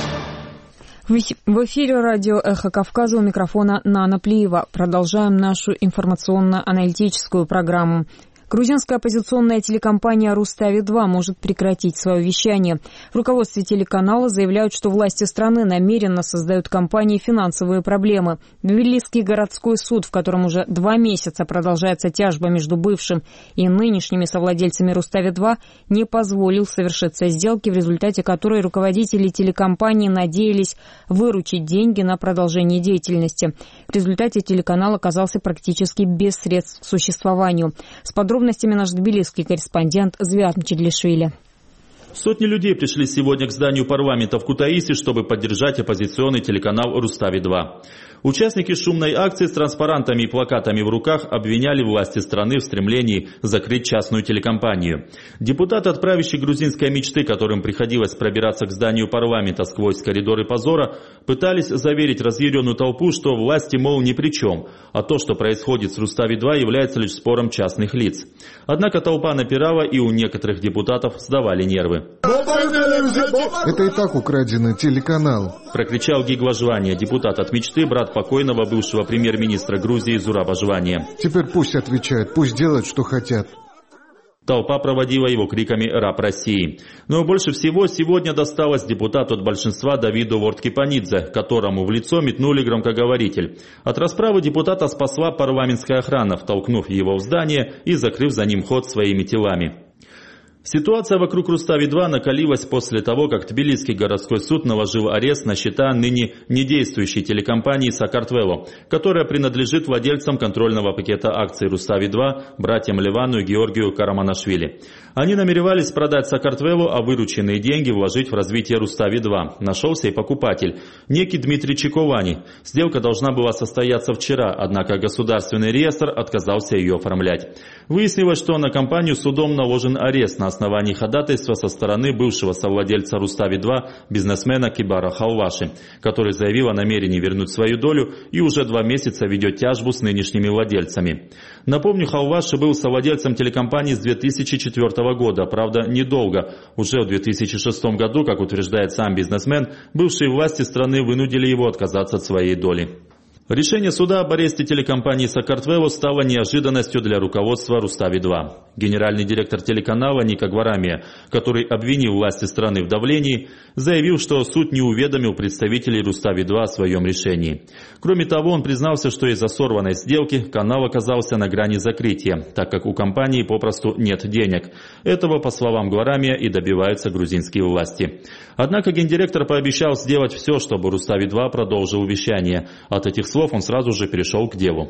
[SPEAKER 1] В эфире радио «Эхо Кавказа», у микрофона Нана Плиева. Продолжаем нашу информационно-аналитическую программу. Грузинская оппозиционная телекомпания «Рустави-2» может прекратить свое вещание. В руководстве телеканала заявляют, что власти страны намеренно создают компании финансовые проблемы. Тбилисский городской суд, в котором уже 2 месяца продолжается тяжба между бывшим и нынешними совладельцами «Рустави-2», не позволил совершиться сделки, в результате которой руководители телекомпании надеялись выручить деньги на продолжение деятельности. В результате телеканал оказался практически без средств к существованию. С подробностями наш тбилисский корреспондент Звят Мчедлишвили.
[SPEAKER 15] Сотни людей пришли сегодня к зданию парламента в Кутаиси, чтобы поддержать оппозиционный телеканал «Рустави-2». Участники шумной акции с транспарантами и плакатами в руках обвиняли власти страны в стремлении закрыть частную телекомпанию. Депутаты от правящей грузинской мечты, которым приходилось пробираться к зданию парламента сквозь коридоры позора, пытались заверить разъяренную толпу, что власти, мол, ни при чем, а то, что происходит с «Рустави-2», является лишь спором частных лиц. Однако толпа напирала, и у некоторых депутатов сдавали нервы.
[SPEAKER 5] Это и так украденный телеканал,
[SPEAKER 15] прокричал Гигва Жвания, депутат от мечты, брат покойного бывшего премьер-министра Грузии Зураба Жвания.
[SPEAKER 5] Теперь пусть отвечают, пусть делают, что хотят.
[SPEAKER 15] Толпа проводила его криками «Раб России». Но больше всего сегодня досталось депутату от большинства Давиду Ворткипанидзе, которому в лицо метнули громкоговоритель. От расправы депутата спасла парламентская охрана, втолкнув его в здание и закрыв за ним ход своими телами. Ситуация вокруг «Рустави-2» накалилась после того, как Тбилисский городской суд наложил арест на счета ныне недействующей телекомпании «Сакартвело», которая принадлежит владельцам контрольного пакета акций «Рустави-2» братьям Левану и Георгию Караманашвили. Они намеревались продать «Сакартвело», а вырученные деньги вложить в развитие «Рустави-2». Нашелся и покупатель, некий Дмитрий Чиковани. Сделка должна была состояться вчера, однако государственный реестр отказался ее оформлять. Выяснилось, что на компанию судом наложен арест на основании ходатайства со стороны бывшего совладельца «Рустави-2» бизнесмена Кибара Халваши, который заявил о намерении вернуть свою долю и уже 2 месяца ведет тяжбу с нынешними владельцами. Напомню, Халваши был совладельцем телекомпании с 2004 года, правда недолго. Уже в 2006 году, как утверждает сам бизнесмен, бывшие власти страны вынудили его отказаться от своей доли. Решение суда об аресте телекомпании «Сакартвело» стало неожиданностью для руководства «Рустави-2». Генеральный директор телеканала Ника Гварамия, который обвинил власти страны в давлении, заявил, что суд не уведомил представителей «Рустави-2» о своем решении. Кроме того, он признался, что из-за сорванной сделки канал оказался на грани закрытия, так как у компании попросту нет денег. Этого, по словам Гварамия, и добиваются грузинские власти. Однако гендиректор пообещал сделать все, чтобы «Рустави-2» продолжил вещание. От этих слов он сразу же перешел к делу.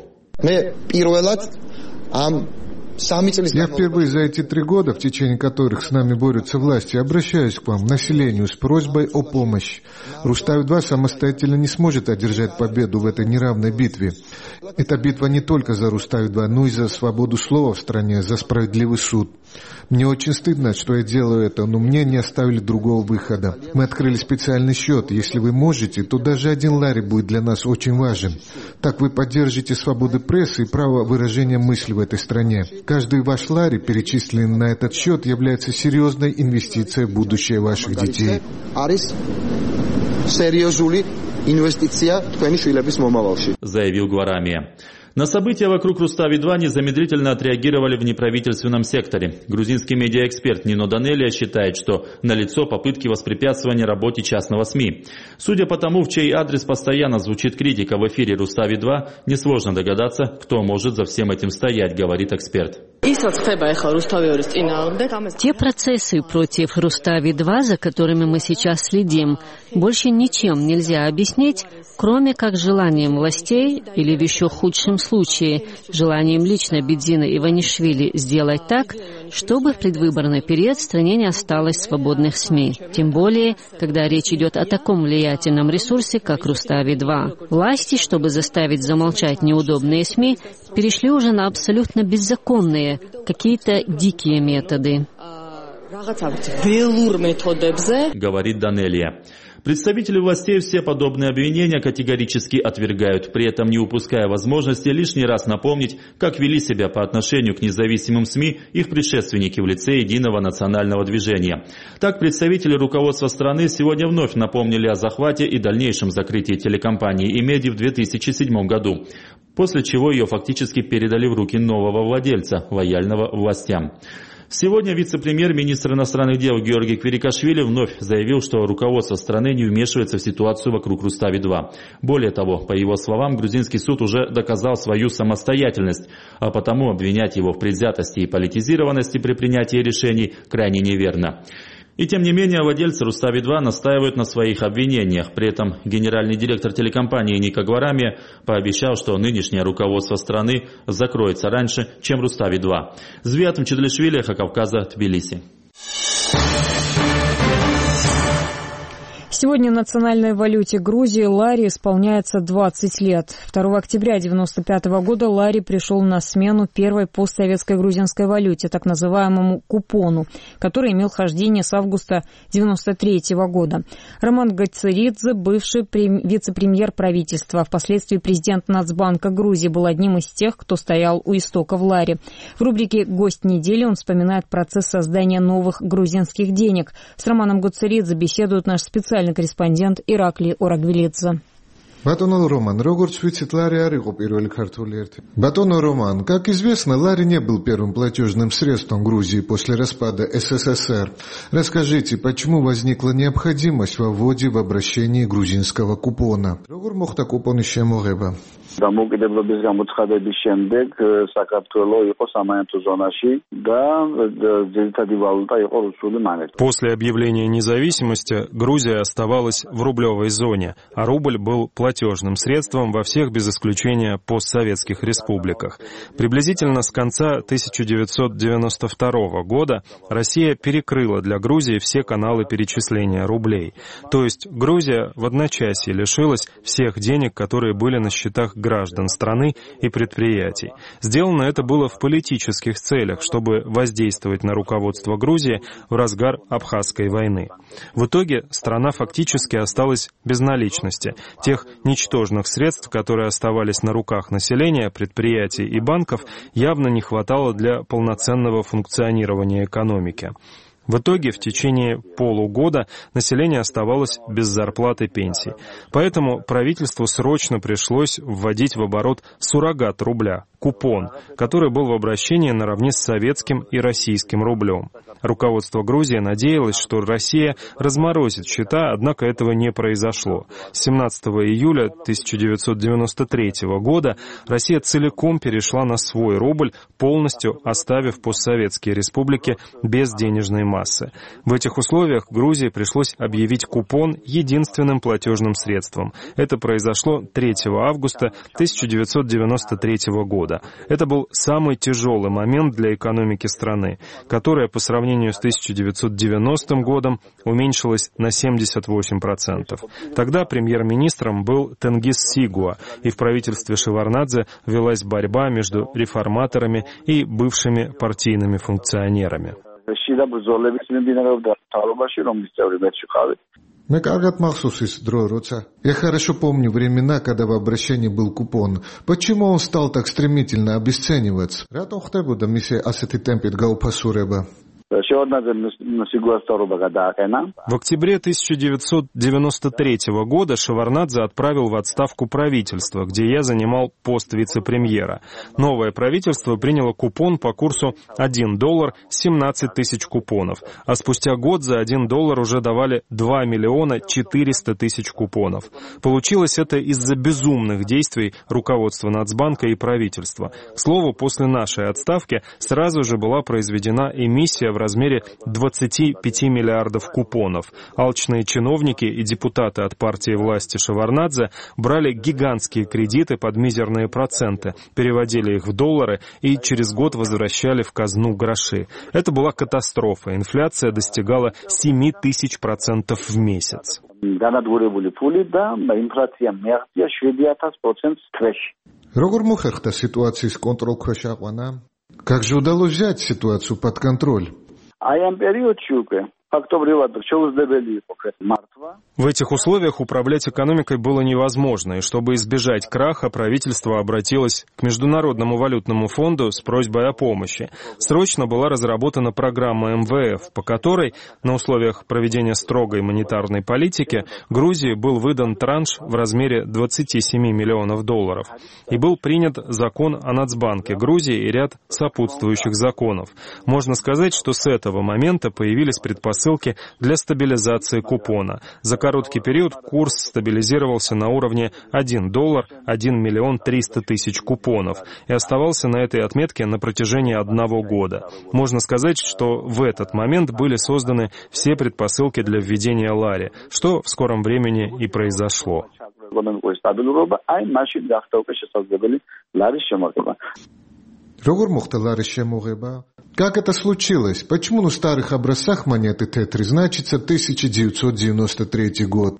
[SPEAKER 5] Я впервые за эти 3 года, в течение которых с нами борются власти, обращаюсь к вам, населению, с просьбой о помощи. «Рустави-2» самостоятельно не сможет одержать победу в этой неравной битве. Эта битва не только за «Рустави-2», но и за свободу слова в стране, за справедливый суд. Мне очень стыдно, что я делаю это, но мне не оставили другого выхода. Мы открыли специальный счет. Если вы можете, то даже 1 лари будет для нас очень важен. Так вы поддержите свободу прессы и право выражения мысли в этой стране. Каждый ваш лари, перечисленный на этот счет, является серьезной инвестицией в будущее ваших детей.
[SPEAKER 15] Заявил Гварамия. На события вокруг «Рустави-2» незамедлительно отреагировали в неправительственном секторе. Грузинский медиаэксперт Нино Данелия считает, что налицо попытки воспрепятствования работе частного СМИ. Судя по тому, в чей адрес постоянно звучит критика в эфире «Рустави-2», несложно догадаться, кто может за всем этим стоять, говорит эксперт.
[SPEAKER 3] Те процессы против «Рустави-2», за которыми мы сейчас следим, больше ничем нельзя объяснить, кроме как желанием властей или в еще худшем случае желанием лично Бедзина Иванишвили сделать так, чтобы в предвыборный период в стране не осталось свободных СМИ. Тем более, когда речь идет о таком влиятельном ресурсе, как «Рустави-2». Власти, чтобы заставить замолчать неудобные СМИ, перешли уже на абсолютно беззаконные, какие-то дикие методы.
[SPEAKER 15] Говорит Данелия. Представители властей все подобные обвинения категорически отвергают, при этом не упуская возможности лишний раз напомнить, как вели себя по отношению к независимым СМИ их предшественники в лице Единого национального движения. Так, представители руководства страны сегодня вновь напомнили о захвате и дальнейшем закрытии телекомпании «Имеди» в 2007 году, после чего ее фактически передали в руки нового владельца, лояльного властям. Сегодня вице-премьер-министр иностранных дел Георгий Квирикашвили вновь заявил, что руководство страны не вмешивается в ситуацию вокруг «Рустави-2». Более того, по его словам, грузинский суд уже доказал свою самостоятельность, а потому обвинять его в предвзятости и политизированности при принятии решений крайне неверно. И тем не менее, владельцы «Рустави-2» настаивают на своих обвинениях. При этом генеральный директор телекомпании Ника Гварамия пообещал, что нынешнее руководство страны закроется раньше, чем «Рустави-2». Звиат Мчедлишвили, Эхо Кавказа, Тбилиси.
[SPEAKER 1] Сегодня национальной валюте Грузии лари исполняется 20 лет. 2 октября 1995 года лари пришел на смену первой постсоветской грузинской валюте, так называемому купону, который имел хождение с августа 1993 года. Роман Гацеридзе, бывший вице-премьер правительства, впоследствии президент Нацбанка Грузии, был одним из тех, кто стоял у истоков лари. В рубрике «Гость недели» он вспоминает процесс создания новых грузинских денег. С Романом Гацеридзе беседует наш специальный корреспондент Иракли Орагвилидзе.
[SPEAKER 5] Батоно Роман, როგორც ვიცით, лари არ იყო პირველი ქართული ერთი. Батоно Роман, как известно, лари не был первым платежным средством Грузии после распада СССР. Расскажите, почему возникла необходимость в вводе в обращении грузинского купона? Როგორ მოხდა კუპონის შემოღება?
[SPEAKER 10] დამოუკიდებლობის გამოცხადების შემდეგ საქართველო იყო სამაინათო ზონაში და ძირითადი ვალუტა იყო რუსული მონეტა.
[SPEAKER 16] После объявления независимости Грузия оставалась в рублевой зоне, а рубль был платежным средством во всех без исключения постсоветских республиках. Приблизительно с конца 1992 года Россия перекрыла для Грузии все каналы перечисления рублей. То есть Грузия в одночасье лишилась всех денег, которые были на счетах граждан страны и предприятий. Сделано это было в политических целях, чтобы воздействовать на руководство Грузии в разгар Абхазской войны. В итоге страна фактически осталась без наличности. Тех ничтожных средств, которые оставались на руках населения, предприятий и банков, явно не хватало для полноценного функционирования экономики. В итоге в течение полугода население оставалось без зарплат и пенсий. Поэтому правительству срочно пришлось вводить в оборот суррогат рубля, купон, который был в обращении наравне с советским и российским рублем. Руководство Грузии надеялось, что Россия разморозит счета, однако этого не произошло. С 17 июля 1993 года Россия целиком перешла на свой рубль, полностью оставив постсоветские республики без денежной массы. В этих условиях Грузии пришлось объявить купон единственным платежным средством. Это произошло 3 августа 1993 года. Это был самый тяжелый момент для экономики страны, которая по сравнению с 1990 годом уменьшилась на 78%. Тогда премьер-министром был Тенгиз Сигуа, и в правительстве Шеварднадзе велась борьба между реформаторами и бывшими партийными функционерами.
[SPEAKER 5] Мне каргат махсус дро роца. Я хорошо помню времена, когда в обращении был купон. Почему он стал так стремительно обесцениваться? Ратон хтебуда мисе асети темпит гаупасуреба.
[SPEAKER 16] В октябре 1993 года Шеварднадзе отправил в отставку правительство, где я занимал пост вице-премьера. Новое правительство приняло купон по курсу $1 17 тысяч купонов, а спустя год за $1 уже давали 2 400 000 купонов. Получилось это из-за безумных действий руководства Нацбанка и правительства. К слову, после нашей отставки сразу же была произведена эмиссия в размере 25 миллиардов купонов. Алчные чиновники и депутаты от партии власти Шеварднадзе брали гигантские кредиты под мизерные проценты, переводили их в доллары и через год возвращали в казну гроши. Это была катастрофа. Инфляция достигала 7000% в месяц.
[SPEAKER 5] Как же удалось взять ситуацию под контроль?
[SPEAKER 16] В этих условиях управлять экономикой было невозможно, и чтобы избежать краха, правительство обратилось к Международному валютному фонду с просьбой о помощи. Срочно была разработана программа МВФ, по которой на условиях проведения строгой монетарной политики Грузии был выдан транш в размере $27 миллионов. И был принят закон о Нацбанке Грузии и ряд сопутствующих законов. Можно сказать, что с этого момента появились предпосылки для стабилизации купона. За короткий период курс стабилизировался на уровне $1 1 300 000 купонов и оставался на этой отметке на протяжении 1 года. Можно сказать, что в этот момент были созданы все предпосылки для введения лари, что в скором времени и произошло.
[SPEAKER 5] Как это случилось? Почему на старых образцах монеты Тетри значится 1993 год?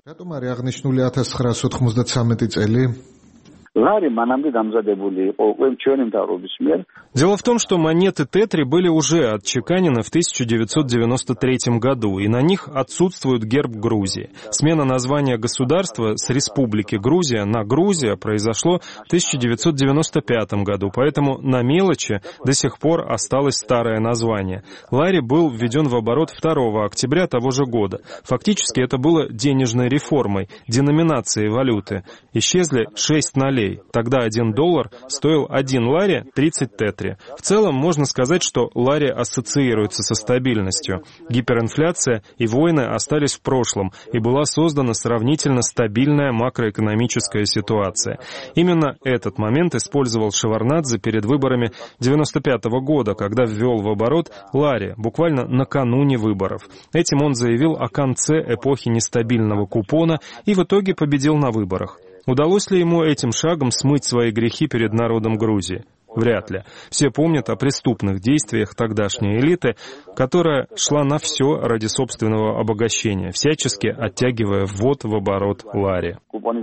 [SPEAKER 16] Дело в том, что монеты Тетри были уже отчеканены в 1993 году, и на них отсутствует герб Грузии. Смена названия государства с Республики Грузия на Грузия произошло в 1995 году, поэтому на мелочи до сих пор осталось старое название. Лари был введен в оборот 2 октября того же года. Фактически это было денежной реформой, деноминацией валюты. Исчезли 6 нолей. Тогда $1 стоил 1 лари 30 тетри. В целом можно сказать, что лари ассоциируется со стабильностью. Гиперинфляция и войны остались в прошлом, и была создана сравнительно стабильная макроэкономическая ситуация. Именно этот момент использовал Шеварднадзе перед выборами 1995 года, когда ввел в оборот лари, буквально накануне выборов. Этим он заявил о конце эпохи нестабильного купона и в итоге победил на выборах. Удалось ли ему этим шагом смыть свои грехи перед народом Грузии? Вряд ли. Все помнят о преступных действиях тогдашней элиты, которая шла на все ради собственного обогащения, всячески оттягивая ввод в оборот лари.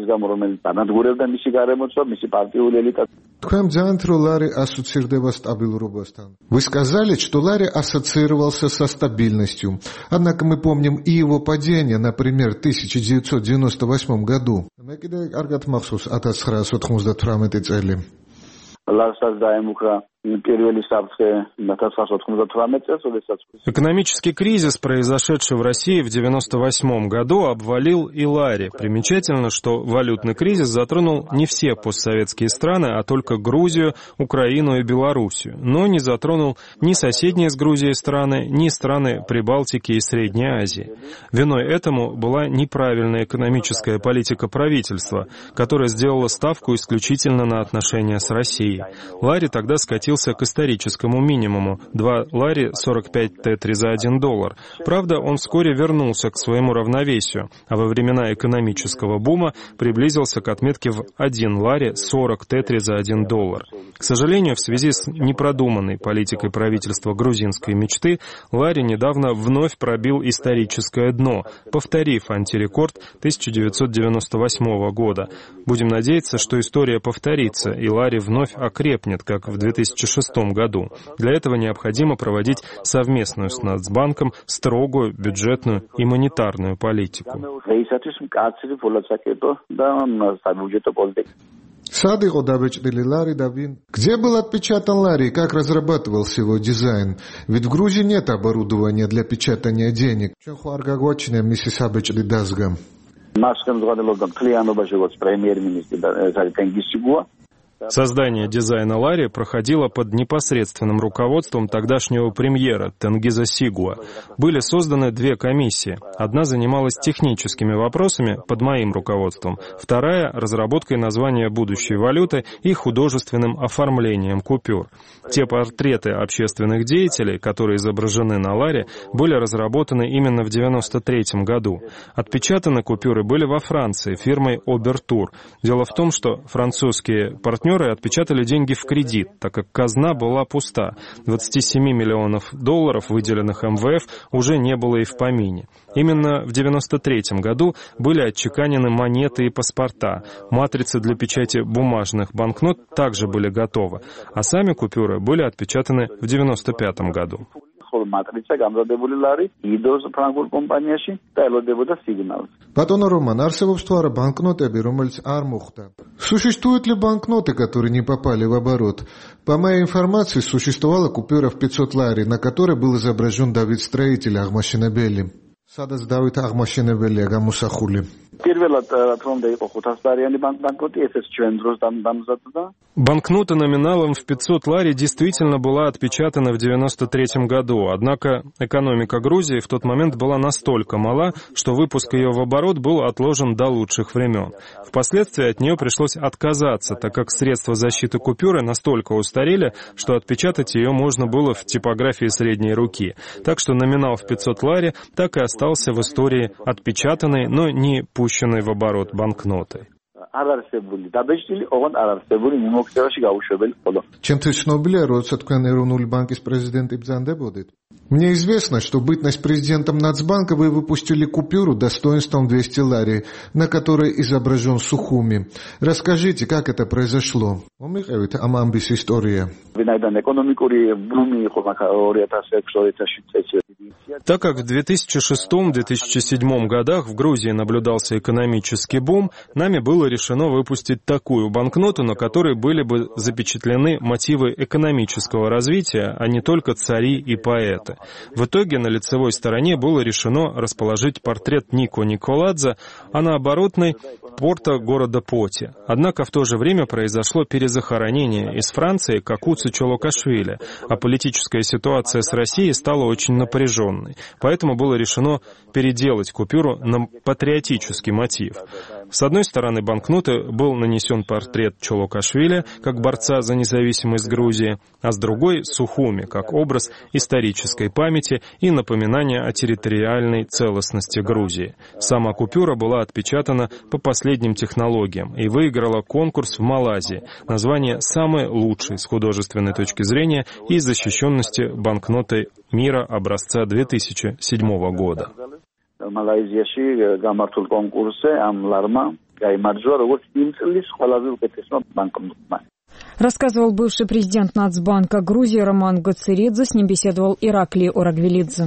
[SPEAKER 5] Вы сказали, что лари ассоциировался со стабильностью. Однако мы помним и его падение, например, в 1998 году.
[SPEAKER 16] Экономический кризис, произошедший в России в 1998 году, обвалил и лари. Примечательно, что валютный кризис затронул не все постсоветские страны, а только Грузию, Украину и Белоруссию, но не затронул ни соседние с Грузией страны, ни страны Прибалтики и Средней Азии. Виной этому была неправильная экономическая политика правительства, которая сделала ставку исключительно на отношения с Россией. Лари тогда скатился к историческому минимуму — 2 лари 45 тетри за $1. Правда, он вскоре вернулся к своему равновесию, а во времена экономического бума приблизился к отметке в 1 лари 40 тетри за $1. К сожалению, в связи с непродуманной политикой правительства грузинской мечты, лари недавно вновь пробил историческое дно, повторив антирекорд 1998 года. Будем надеяться, что история повторится, и лари вновь окрепнет, как в 2006 году. Для этого необходимо проводить совместную с Нацбанком строгую бюджетную и монетарную политику.
[SPEAKER 5] Где был отпечатан лари и как разрабатывался его дизайн? Ведь в Грузии нет оборудования для печатания денег.
[SPEAKER 16] Создание дизайна лари проходило под непосредственным руководством тогдашнего премьера Тенгиза Сигуа. Были созданы 2 комиссии. Одна занималась техническими вопросами под моим руководством, вторая — разработкой названия будущей валюты и художественным оформлением купюр. Те портреты общественных деятелей, которые изображены на лари, были разработаны именно в 1993 году. Отпечатаны купюры были во Франции фирмой Обертур. Дело в том, что французские партнеры отпечатали деньги в кредит, так как казна была пуста. $27 миллионов, выделенных МВФ, уже не было и в помине. Именно в 1993 году были отчеканены монеты и паспорта. Матрицы для печати бумажных банкнот также были готовы, а сами купюры были отпечатаны в 1995 году.
[SPEAKER 5] Существуют ли банкноты, которые не попали в оборот? По моей информации, существовала купюра в 500 лари, на которой был изображен Давид Строитель Ахмашинабели. Садас Давид Ахмашинабели Агамусахули.
[SPEAKER 16] Банкнота номиналом в 500 лари действительно была отпечатана в 1993 году, однако экономика Грузии в тот момент была настолько мала, что выпуск ее в оборот был отложен до лучших времен. Впоследствии от нее пришлось отказаться, так как средства защиты купюры настолько устарели, что отпечатать ее можно было в типографии средней руки. Так что номинал в 500 лари так и остался в истории отпечатанной, но не пущенной в оборот банкнотой.
[SPEAKER 5] Чем-то ცნობილია, როცა თქვენ ეროვნული банკის პრეზიდენტი ბრძანდებოდით? Мне известно, что бытность президентом Нацбанка вы выпустили купюру достоинством 200 лари, на которой изображен Сухуми. Расскажите, как это произошло? Момიყევით ამ ამბის ისტორია.
[SPEAKER 16] Так как в 2006-2007 годах в Грузии наблюдался экономический бум, нами было решено выпустить такую банкноту, на которой были бы запечатлены мотивы экономического развития, а не только цари и поэты. В итоге на лицевой стороне было решено расположить портрет Нико Николадзе, а на оборотной — порта города Поти. Однако в то же время произошло перезахоронение из Франции Какуци Чолокашвили, а политическая ситуация с Россией стала очень напряженной. Поэтому было решено переделать купюру на патриотический мотив. С одной стороны банкноты был нанесен портрет Чолокашвили как борца за независимость Грузии, а с другой — Сухуми как образ исторической памяти и напоминания о территориальной целостности Грузии. Сама купюра была отпечатана по последним технологиям и выиграла конкурс в Малайзии. Название самое лучшее с художественной точки зрения и защищенности банкноты мира образца 2007 года.
[SPEAKER 1] Рассказывал бывший президент Нацбанка Грузии Роман Гоцеридзе, с ним беседовал Ираклий Орагвелидзе.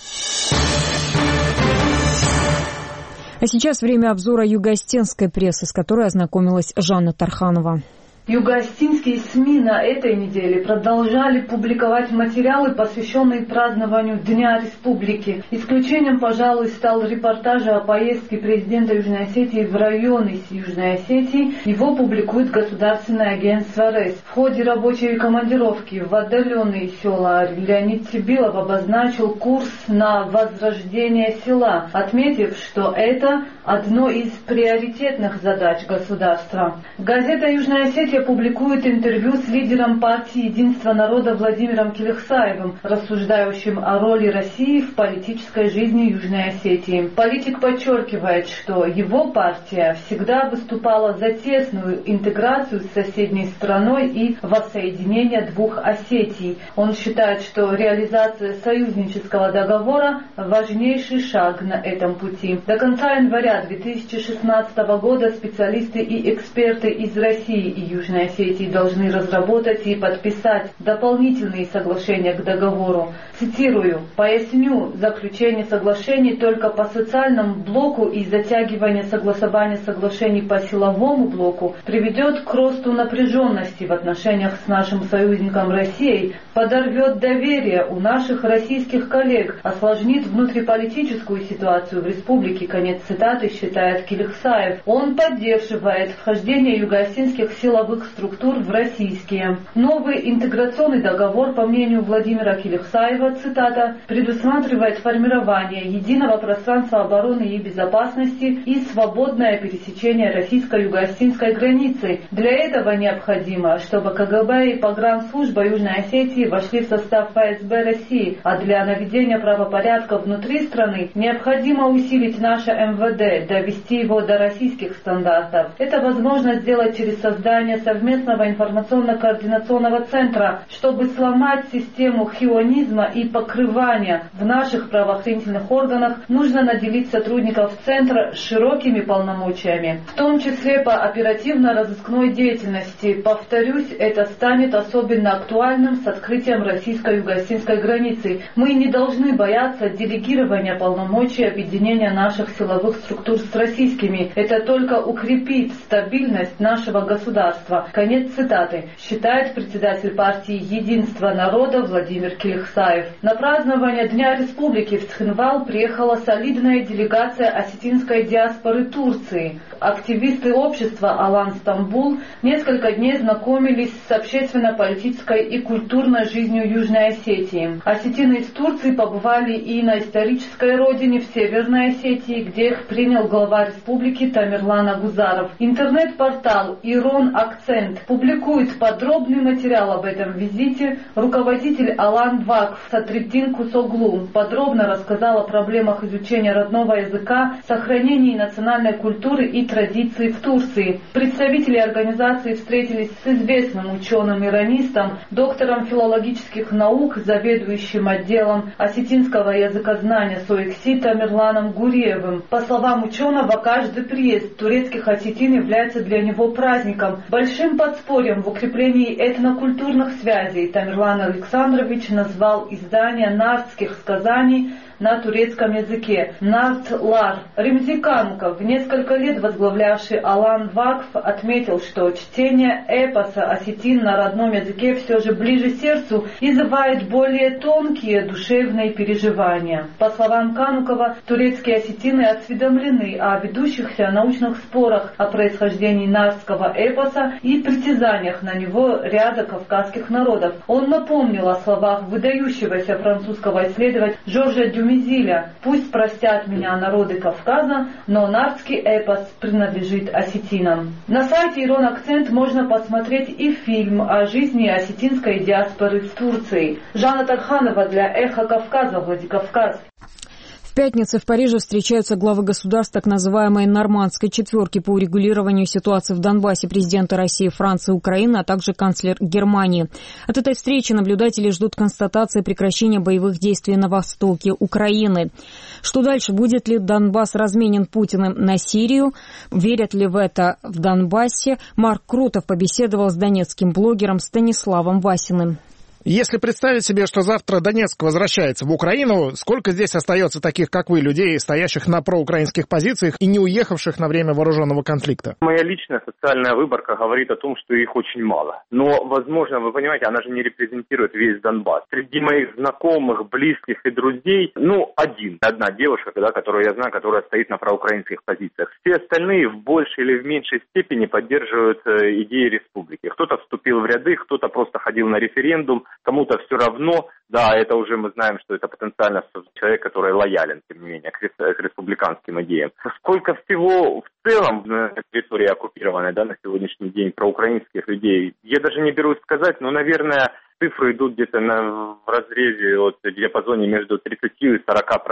[SPEAKER 1] А сейчас время обзора юго-остинской прессы, с которой ознакомилась Жанна Тарханова.
[SPEAKER 17] Юго-остинские СМИ на этой неделе продолжали публиковать материалы, посвященные празднованию Дня Республики. Исключением, пожалуй, стал репортаж о поездке президента Южной Осетии в районы Южной Осетии. Его публикует государственное агентство РЭС. В ходе рабочей командировки в отдаленные села Леонид Тибилов обозначил курс на возрождение села, отметив, что это одно из приоритетных задач государства. Газета «Южная Осетия» публикует интервью с лидером партии «Единство народа» Владимиром Килихсаевым, рассуждающим о роли России в политической жизни Южной Осетии. Политик подчеркивает, что его партия всегда выступала за тесную интеграцию с соседней страной и воссоединение двух Осетий. Он считает, что реализация союзнического договора – важнейший шаг на этом пути. До конца января 2016 года специалисты и эксперты из России и Южной Осетии должны разработать и подписать дополнительные соглашения к договору. Цитирую: «Поясню, заключение соглашений только по социальному блоку и затягивание согласования соглашений по силовому блоку приведет к росту напряженности в отношениях с нашим союзником Россией, подорвет доверие у наших российских коллег, осложнит внутриполитическую ситуацию в республике». Конец цитаты, считает Килихсаев. Он поддерживает вхождение юго-осетинских силовых структур в российские. Новый интеграционный договор, по мнению Владимира Килихсаева, цитата, предусматривает формирование единого пространства обороны и безопасности и свободное пересечение российско-юго-осетинской границы. Для этого необходимо, чтобы КГБ и погранслужба Южной Осетии вошли в состав ФСБ России, а для наведения правопорядка внутри страны необходимо усилить наше МВД, довести его до российских стандартов. Это возможно сделать через создание совместного информационно-координационного центра, чтобы сломать систему хионизма и покрывания в наших правоохранительных органах. Нужно наделить сотрудников центра широкими полномочиями, в том числе по оперативно-розыскной деятельности. Повторюсь, это станет особенно актуальным с открытием российско-юго-осетинской границы. Мы не должны бояться делегирования полномочий объединения наших силовых структур с российскими. Это только укрепит стабильность нашего государства. Конец цитаты, считает председатель партии «Единство народа» Владимир Килихсаев. На празднование Дня Республики в Цхинвал приехала солидная делегация осетинской диаспоры Турции. Активисты общества «Алан Стамбул» несколько дней знакомились с общественно-политической и культурной жизнью Южной Осетии. Осетины из Турции побывали и на исторической родине в Северной Осетии, где их принял глава республики Тамерлан Агузаров. Интернет-портал «Ирон Акцент» акцент». Публикует подробный материал об этом визите руководитель Алан Вакф Сатриддин Кусоглу. Подробно рассказал о проблемах изучения родного языка, сохранении национальной культуры и традиций в Турции. Представители организации встретились с известным ученым-иранистом, доктором филологических наук, заведующим отделом осетинского языкознания СОЭКСИ Тамерланом Гуриевым. По словам ученого, каждый приезд турецких осетин является для него праздником, большим подспорьем в укреплении этнокультурных связей. Тамерлан Александрович назвал издание нардских сказаний на турецком языке «Нард-Лар». Ремзи Кануков, несколько лет возглавлявший Алан Вакф, отметил, что чтение эпоса осетин на родном языке все же ближе сердцу и вызывает более тонкие душевные переживания. По словам Канукова, турецкие осетины осведомлены о ведущихся научных спорах о происхождении нардского эпоса и притязаниях на него ряда кавказских народов. Он напомнил о словах выдающегося французского исследователя Жоржа Дюмизиля: «Пусть простят меня народы Кавказа, но нардский эпос принадлежит осетинам». На сайте Ирон Акцент можно посмотреть и фильм о жизни осетинской диаспоры в Турции. Жанна Тарханова для «Эхо Кавказа», Владикавказ.
[SPEAKER 1] В пятницу в Париже встречаются главы государств так называемой «Нормандской четверки» по урегулированию ситуации в Донбассе, президенты России, Франции, Украины, а также канцлер Германии. От этой встречи наблюдатели ждут констатации прекращения боевых действий на востоке Украины. Что дальше? Будет ли Донбасс разменен Путиным на Сирию? Верят ли в это в Донбассе? Марк Крутов побеседовал с донецким блогером Станиславом Васиным.
[SPEAKER 18] Если представить себе, что завтра Донецк возвращается в Украину, сколько здесь остается таких, как вы, людей, стоящих на проукраинских позициях и не уехавших на время вооруженного конфликта?
[SPEAKER 19] Моя личная социальная выборка говорит о том, что их очень мало. Но, возможно, вы понимаете, она же не репрезентирует весь Донбасс. Среди моих знакомых, близких и друзей, одна девушка, которую я знаю, которая стоит на проукраинских позициях. Все остальные в большей или в меньшей степени поддерживают идеи республики. Кто-то вступил в ряды, кто-то просто ходил на референдум, кому-то все равно, да, это уже мы знаем, что это потенциально человек, который лоялен, тем не менее, к республиканским идеям. Сколько всего в целом на территории оккупированной, да, на сегодняшний день проукраинских людей, я даже не берусь сказать, но, наверное, цифры идут где-то в разрезе, в диапазоне между 30 и 40%.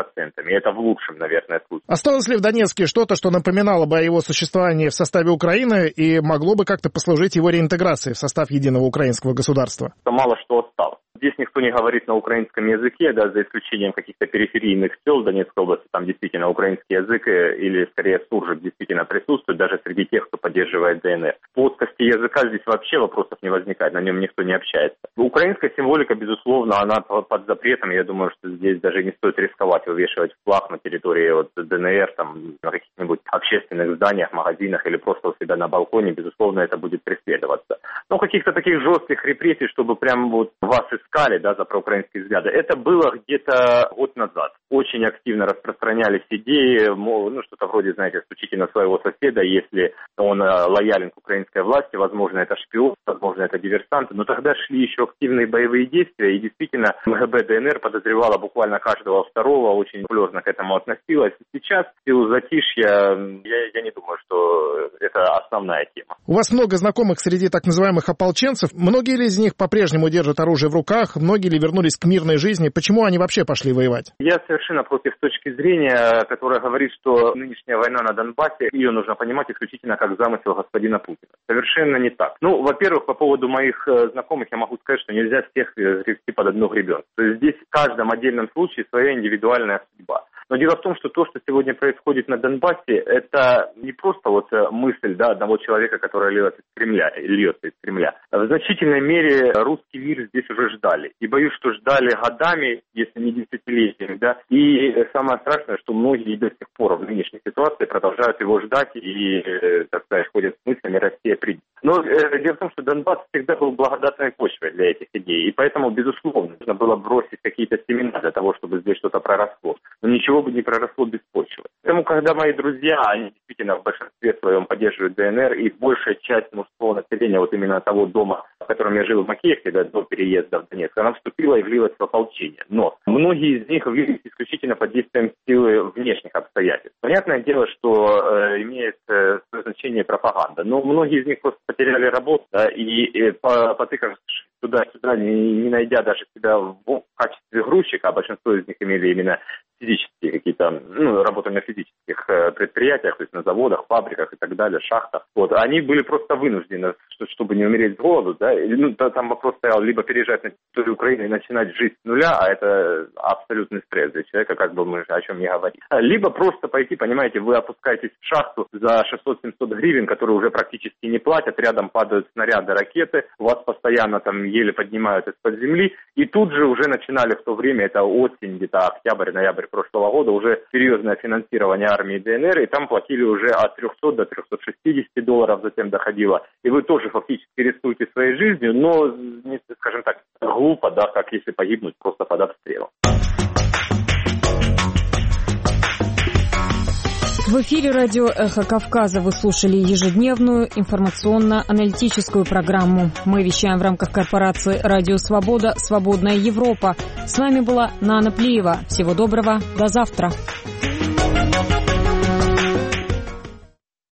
[SPEAKER 19] И это в лучшем, наверное, случае.
[SPEAKER 18] Осталось ли в Донецке что-то, что напоминало бы о его существовании в составе Украины и могло бы как-то послужить его реинтеграции в состав единого украинского государства?
[SPEAKER 19] Мало что осталось. Здесь никто не говорит на украинском языке, да, за исключением каких-то периферийных сел Донецкой области, там действительно украинский язык или скорее суржик действительно присутствует, даже среди тех, кто поддерживает ДНР. В плоскости языка здесь вообще вопросов не возникает, на нем никто не общается. Украинская символика, безусловно, она под запретом, я думаю, что здесь даже не стоит рисковать вывешивать флаг на территории ДНР, там, на каких-нибудь общественных зданиях, магазинах или просто у себя на балконе, безусловно, это будет преследоваться. Но каких-то таких жестких репрессий, чтобы прям вас искали, да, за проукраинские взгляды. Это было где-то год назад. Очень активно распространялись идеи, что-то вроде, знаете, стучите на своего соседа, если он лоялен к украинской власти, возможно, это шпион, возможно, это диверсант. Но тогда шли еще активные боевые действия, и действительно МГБ ДНР подозревала буквально каждого второго, очень серьезно к этому относилась. Сейчас, в силу затишья, я не думаю, что это основная тема.
[SPEAKER 18] У вас много знакомых среди так называемых ополченцев. Многие ли из них по-прежнему держат оружие в руках? Многие ли вернулись к мирной жизни? Почему они вообще пошли воевать?
[SPEAKER 19] Я совершенно против точки зрения, которая говорит, что нынешняя война на Донбассе, ее нужно понимать исключительно как замысел господина Путина. Совершенно не так. Во-первых, по поводу моих знакомых я могу сказать, что нельзя всех грести под одну гребенку. То есть здесь в каждом отдельном случае своя индивидуальная судьба. Но дело в том, что то, что сегодня происходит на Донбассе, это не просто мысль, да, одного человека, который льется из Кремля. В значительной мере русский мир здесь уже ждали. И боюсь, что ждали годами, если не десятилетиями, да. И самое страшное, что многие до сих пор в нынешней ситуации продолжают его ждать и, так сказать, ходят с мыслями «Россия придет». Но дело в том, что Донбасс всегда был благодатной почвой для этих идей. И поэтому, безусловно, нужно было бросить какие-то семена для того, чтобы здесь что-то проросло. Но ничего бы не проросло без почвы. Поэтому, когда мои друзья, они действительно в большинстве своем поддерживают ДНР, и большая часть мужского населения, именно того дома, в котором я жил в Макеевке, до переезда в Донецк, она вступила и влилась в ополчение. Но многие из них влились исключительно под действием силы внешних обстоятельств. Понятное дело, что имеет свое значение обучение и пропаганда. Но многие из них просто потеряли работу, да, и потыкавшись туда-сюда, не найдя даже себя в качестве грузчика, а большинство из них имели именно физические какие-то, работали на физических предприятиях, то есть на заводах, фабриках и так далее, шахтах. Вот, они были просто вынуждены, чтобы не умереть с голоду, да, там вопрос стоял либо переезжать на территорию Украины и начинать жить с нуля, а это абсолютный стресс для человека, как бы мы о чем не говорили. Либо просто пойти, понимаете, вы опускаетесь в шахту за 600-700 гривен, которые уже практически не платят, рядом падают снаряды, ракеты, вас постоянно там еле поднимают из-под земли, и тут же уже начинали в то время, это осень, где-то октябрь, ноябрь прошлого года, уже серьезное финансирование армии ДНР, и там платили уже от 300 до 360 долларов, затем доходило. И вы тоже фактически рискуете своей жизнью, но, скажем так, глупо, да, как если погибнуть просто под обстрелом.
[SPEAKER 1] В эфире радио «Эхо Кавказа» вы слушали ежедневную информационно-аналитическую программу. Мы вещаем в рамках корпорации «Радио Свобода. Свободная Европа». С вами была Нана Плиева. Всего доброго. До завтра.